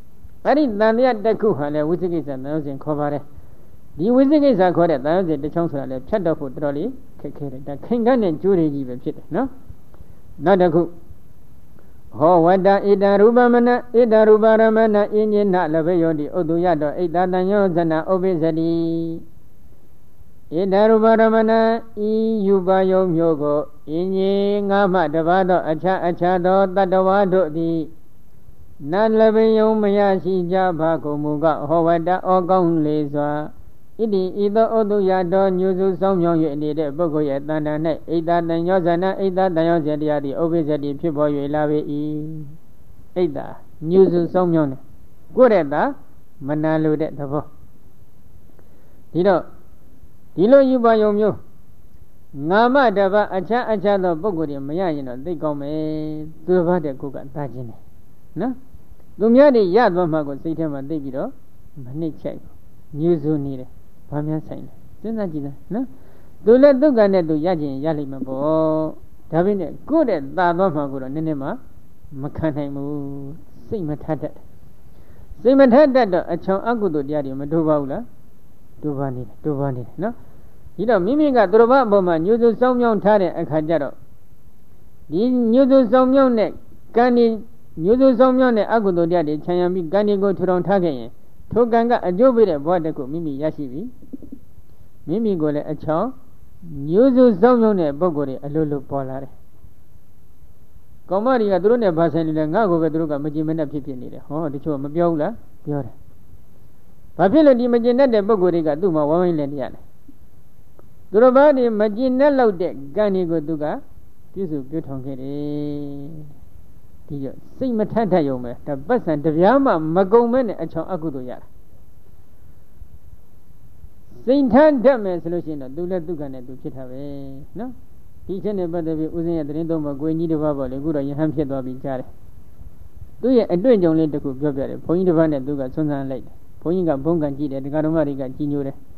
အဲ့ဒီတန်တရားတစ်ခုဟာလေဝိသိကိစ္စတန်ရုံးစဉ်ခေါ်ပါတယ်ဒီဝိသိကိစ္စခေါ်တဲ့တန်ရုံးစဉ်တစ်ချောင်းဆိုတာလေဖြတ်တော့ဖို့တော်တော်လေးခက်ခဲတယ်ဒါခင်ကန်းနဲ့ကျိုးတွေကြီးပဲဖြစ်တယ်နော်နောက်တစ်ခုဟောဝတ္တဣတရူပမနဣတရူပရမဏအင်းညနလဘေယောတိဥတုယတောဣတတန်ယောဇနဥပိစတိဣတရူပရမဏဤယူပါယုံမျိုးကိုအင်းညငါမှတပါသောအခြားသောတတ္တဝါတို့သည်နလဘေယုံမရရှိကြပါကုန်မူကဟောဝတ္တဩကောင်းလေစွာဣတိဤသောဥတုယတောညုစုဆောင်မြောင်း၍နေတဲ့ပုဂ္ဂိုလ်ရဲ့တဏ္ဍာ၌ဣတတန်ယောဇနဣတတန်ယောဇတရားသည်ဥပိစတိဖြစ်ပေါ်၍လာပေ၏ဣတညုစုဆောင်မြောင်းတယ်ကိုယ်တဲ့သာမနာလိုတဲ့သဘောဒီတော့ဒီလိုယူပါယုံမျိုးငါမတပါအခြားသောပုဂ္ဂိုလ်တွေမရရင်တော့သိကောင်းမယ်သူတစ်ပါးတဲ့ကိုယ်ကသာခြင်းတယ်နော်သူများတွေရသွားမှကိုစိတ်ထဲမှာသိပြီးတော့မနှိမ့်ချိုက်ညူစုနေတယ်ဘာများဆိုင်လဲစဉ်းစားကြည့်လားနော်သူလည်းဒုက္ခနဲ့သူရခြင်းရလိမ့်မှာပေါ့ဒါပေမဲ့ကိုယ့်တဲ့သာသွားမှကိုတော့နည်းနည်းမှမခံနိုင်ဘူးစိတ်မထတတ်စိတ်မထတတ်တော့အချောင်အကုသိုလ်တရားတွေမတိုးပါဘူးလားတိုးပါနေတယ်နော်ဒီတော့မိမိကသူတော်ဘာအပေါ်မှာညူစုစောင်းမြောင်းထားတဲ့အခါကျတော့ဒီညူစုစောင်းမြောင်းတဲ့ကံဒီညူစုစောင်းမြောင်းတဲ့အကုသိုလ်တရားတွေခြံရံပြီးကံဒီကိုထူထောင်ထားခဲ့ရင်ထိုကံကအကျိုးပေးတဲ့ဘဝတစ်ခုမိမိရရှိပြီမိမိကိုလည်းအချောင်းညူစုစောင်းမြောင်းတဲ့ပုဂ္ဂိုလ်တွေအလိုလိုပေါ်လာတယ်ကောင်မတွေကသူတို့နဲ့ဘာဆိုင်နေလဲငါ့ကိုပဲသူတို့ကမကြည်မနဲ့ဖြစ်နေတယ်ဟောတချို့မပြောဘူးလားပြောတယ်ဘာဖြစ်လို့ဒီမကျင်တတ်တဲ့ပုဂ္ဂိုလ်တွေကသူ့မှာဝိုင်းဝိုင်းလည်နေရလဲသူတို့ဘာဒီမကျင်တတ်လောက်တဲ့ကံတွေကိုသူကပြည့်စုံပြုထောင်ခဲ့တယ်ဒီတော့စိတ်မထထရုံပဲဒါပတ်စံတပြားမှမကုန်မဲနဲ့အချောင်အကုသိုလ်ရတာစိတ်ထတတ်မယ်ဆိုလို့ရှိရင်တော့သူလည်းဒုက္ခနဲ့သူဖြစ်တာပဲနော်ဒီချက်နဲ့ပတ်သက်ပြီးဦးဇင်းရဲ့သတင်းသုံးပါကိုကြီးတစ်ပါးပေါ့လေအခုတော့ယဟန်ဖြစ်သွားပြီကြားတယ်သူရဲ့အတွေ့အကြုံလေးတစ်ခုပြောပြတယ်ဘုန်းကြီးတစ်ပါးနဲ့သူကဆွမ်းဆန်းလိုက်တယ်ဘုန်းကြီးကဘုန်းကန်ကြည့်တယ်ဒကာတော်မတွေကကြီးညိုတယ်